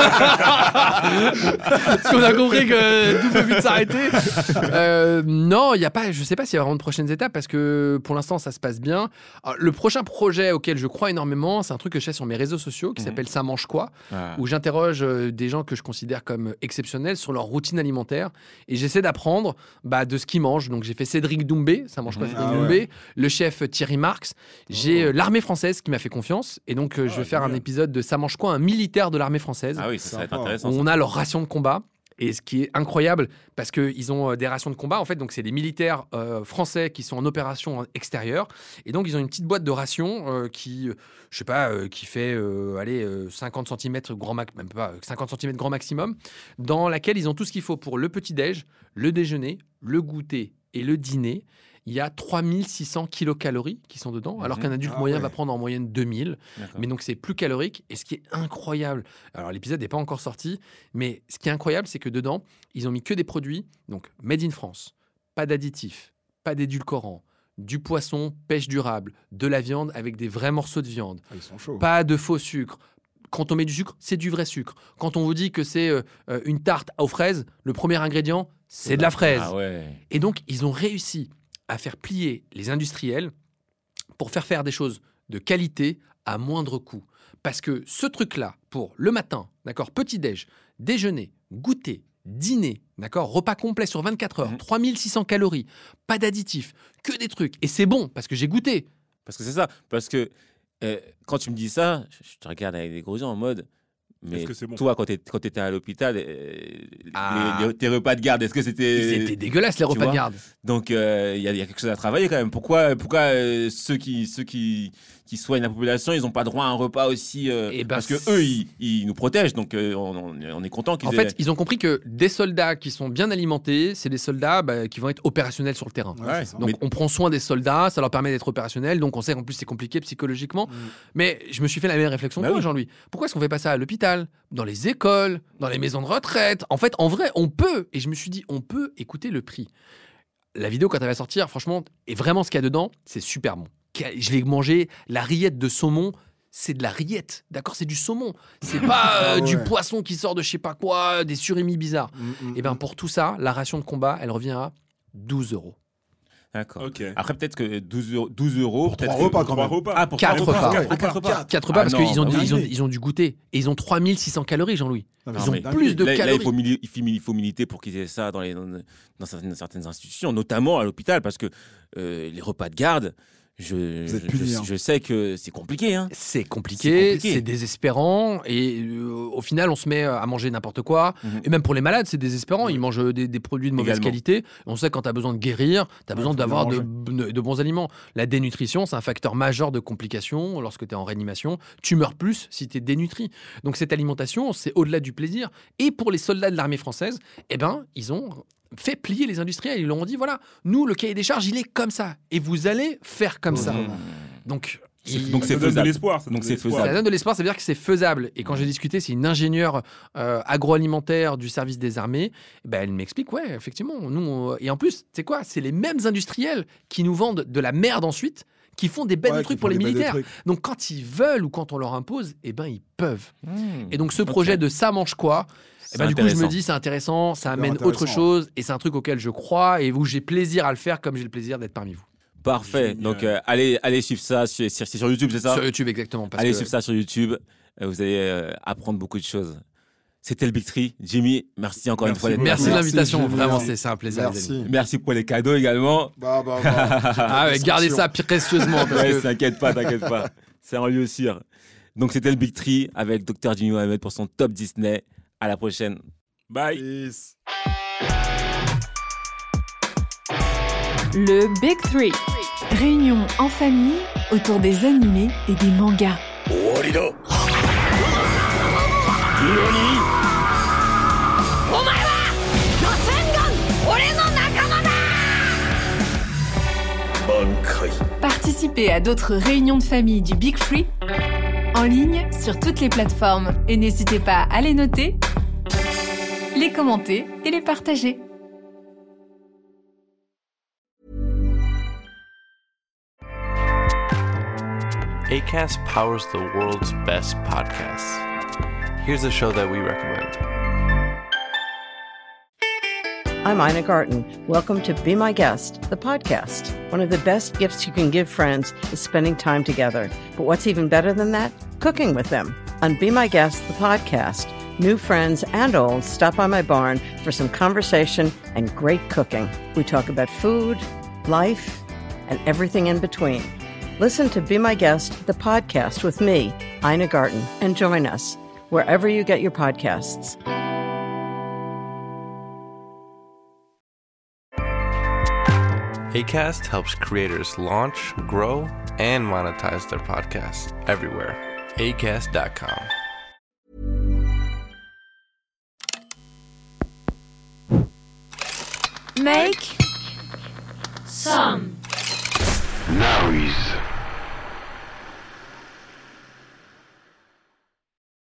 parce qu'on a compris que tout peut vite s'arrêter. Non, il y a pas. Je sais pas s'il y a vraiment de prochaines étapes, parce que pour l'instant, ça se passe bien. Alors, le prochain projet auquel je crois énormément, c'est un truc que je fais sur mes réseaux sociaux, qui s'appelle Ça mange quoi, où j'interroge des gens que je considère comme exceptionnels sur leur routine alimentaire, et j'essaie d'apprendre de ce qu'ils mangent. Donc j'ai fait Cédric Doumbé, Ça mange quoi Cédric Ah ouais. Doumbé, le chef Thierry Marx, j'ai l'armée française qui m'a fait confiance, et donc je vais faire un épisode de Ça mange quoi, un militaire de l'armée française. Ah oui, ça va être Sympa. intéressant. On a leur ration de combat. Et ce qui est incroyable, parce qu'ils ont des rations de combat, en fait, donc c'est des militaires français qui sont en opération extérieure. Et donc, ils ont une petite boîte de rations qui, je sais pas, qui fait 50 cm même pas 50 cm grand maximum, dans laquelle ils ont tout ce qu'il faut pour le petit-déj, le déjeuner, le goûter et le dîner. Il y a 3600 kilocalories qui sont dedans, alors qu'un adulte Ah moyen ouais. va prendre en moyenne 2000. D'accord. Mais donc, c'est plus calorique. Et ce qui est incroyable, alors l'épisode n'est pas encore sorti, mais ce qui est incroyable, c'est que dedans, ils ont mis que des produits, donc made in France, pas d'additifs, pas d'édulcorants, du poisson, pêche durable, de la viande avec des vrais morceaux de viande. Ils sont chauds. Pas de faux sucre. Quand on met du sucre, c'est du vrai sucre. Quand on vous dit que c'est une tarte aux fraises, le premier ingrédient, c'est de la fraise. Ah ouais. Et donc, ils ont réussi à faire plier les industriels pour faire des choses de qualité à moindre coût. Parce que ce truc-là, pour le matin, d'accord, petit-déj, déjeuner, goûter, dîner, d'accord, repas complet sur 24 heures, 3600 calories, pas d'additifs, que des trucs. Et c'est bon, parce que j'ai goûté. Parce que c'est ça. Parce que quand tu me dis ça, je te regarde avec des gros yeux en mode. Mais Est-ce que c'est bon? toi, quand tu étais à l'hôpital, tes repas de garde, est-ce que c'était. C'était dégueulasse, les tu repas de vois garde. Donc, il y a quelque chose à travailler quand même. Pourquoi ceux qui soignent la population, ils n'ont pas droit à un repas aussi parce que eux, ils nous protègent. Donc, on est content qu'ils En fait, ils ont compris que des soldats qui sont bien alimentés, c'est des soldats qui vont être opérationnels sur le terrain. Ouais, Donc, on prend soin des soldats, ça leur permet d'être opérationnels. Donc, on sait qu'en plus, c'est compliqué psychologiquement. Mais je me suis fait la même réflexion que toi, Jean-Louis. Pourquoi est-ce qu'on fait pas ça à l'hôpital, dans les écoles, dans les maisons de retraite? En fait, en vrai, on peut. Et je me suis dit, on peut écouter le prix. La vidéo, quand elle va sortir, franchement, et vraiment ce qu'il y a dedans, c'est super bon. Je l'ai mangé, la rillette de saumon, c'est de la rillette, d'accord? C'est du saumon. C'est pas du poisson qui sort de je sais pas quoi, des surimi bizarres. Et bien pour tout ça, la ration de combat, elle revient à 12 €. D'accord. Ok. Après, peut-être que 12 euros. Pour peut-être 3 repas quand même. repas. Ah, pour 4 repas. Quatre 4 repas parce non, qu'ils ont, bah oui. ils ont du goûter. Et ils ont 3600 calories, Jean-Louis. Non, mais Ils c'est ont dingue. plus de Là, calories. il faut militer pour qu'ils aient ça dans certaines institutions, notamment à l'hôpital, parce que les repas de garde, je sais que c'est compliqué. Hein. C'est compliqué, c'est désespérant. Et au final, on se met à manger n'importe quoi. Et même pour les malades, c'est désespérant. Ils mangent des produits de mauvaise Également. qualité. On sait que quand tu as besoin de guérir, tu as besoin faut d'avoir bien de bons aliments. La dénutrition, c'est un facteur majeur de complications lorsque tu es en réanimation. Tu meurs plus si tu es dénutri. Donc cette alimentation, c'est au-delà du plaisir. Et pour les soldats de l'armée française, eh ben, ils ont fait plier les industriels. Ils leur ont dit, voilà, nous, le cahier des charges, il est comme ça. Et vous allez faire comme ça. Donc Ça c'est donne de faisable. l'espoir. Donc c'est ça faisable. donne de l'espoir, ça veut dire que c'est faisable. Et quand j'ai discuté, c'est une ingénieure agroalimentaire du service des armées. Ben, elle m'explique, ouais, effectivement. Nous, et en plus, c'est quoi? C'est les mêmes industriels qui nous vendent de la merde ensuite, qui font des bêtes de trucs pour les militaires. Donc quand ils veulent ou quand on leur impose, eh ben, ils peuvent. Et donc ce projet de ça mange quoi? Et ben, du coup, je me dis, c'est intéressant, ça amène autre chose, et c'est un truc auquel je crois et où j'ai plaisir à le faire comme j'ai le plaisir d'être parmi vous. Parfait. Génial. Donc, allez suivre ça. C'est sur YouTube, c'est ça? Sur YouTube, exactement. Parce Allez que suivre ça sur YouTube. Vous allez apprendre beaucoup de choses. C'était le Big Tree. Jimmy, merci encore une fois d'être merci de là. l'invitation, Merci, vraiment, Julien. c'est un plaisir. les amis. Merci pour les cadeaux également. Ah ouais, gardez ça précieusement. Parce Ouais, que... t'inquiète pas. C'est en lieu sûr. Donc, c'était le Big Tree avec Dr. Jimmy Mohamed pour son top Disney. À la prochaine. Bye. Le Big Three. Réunion en famille autour des animés et des mangas. Participez à d'autres réunions de famille du Big Three en ligne sur toutes les plateformes et n'hésitez pas à les noter, les commenter et les partager. Acast powers the world's best podcasts. Here's a show that we recommend. I'm Ina Garten. Welcome to Be My Guest, the podcast. One of the best gifts you can give friends is spending time together. But what's even better than that? Cooking with them. On Be My Guest, the podcast, new friends and old stop by my barn for some conversation and great cooking. We talk about food, life, and everything in between. Listen to Be My Guest, the podcast with me, Ina Garten, and join us wherever you get your podcasts. Acast helps creators launch, grow, and monetize their podcasts everywhere. Acast.com. Make Some. Now he's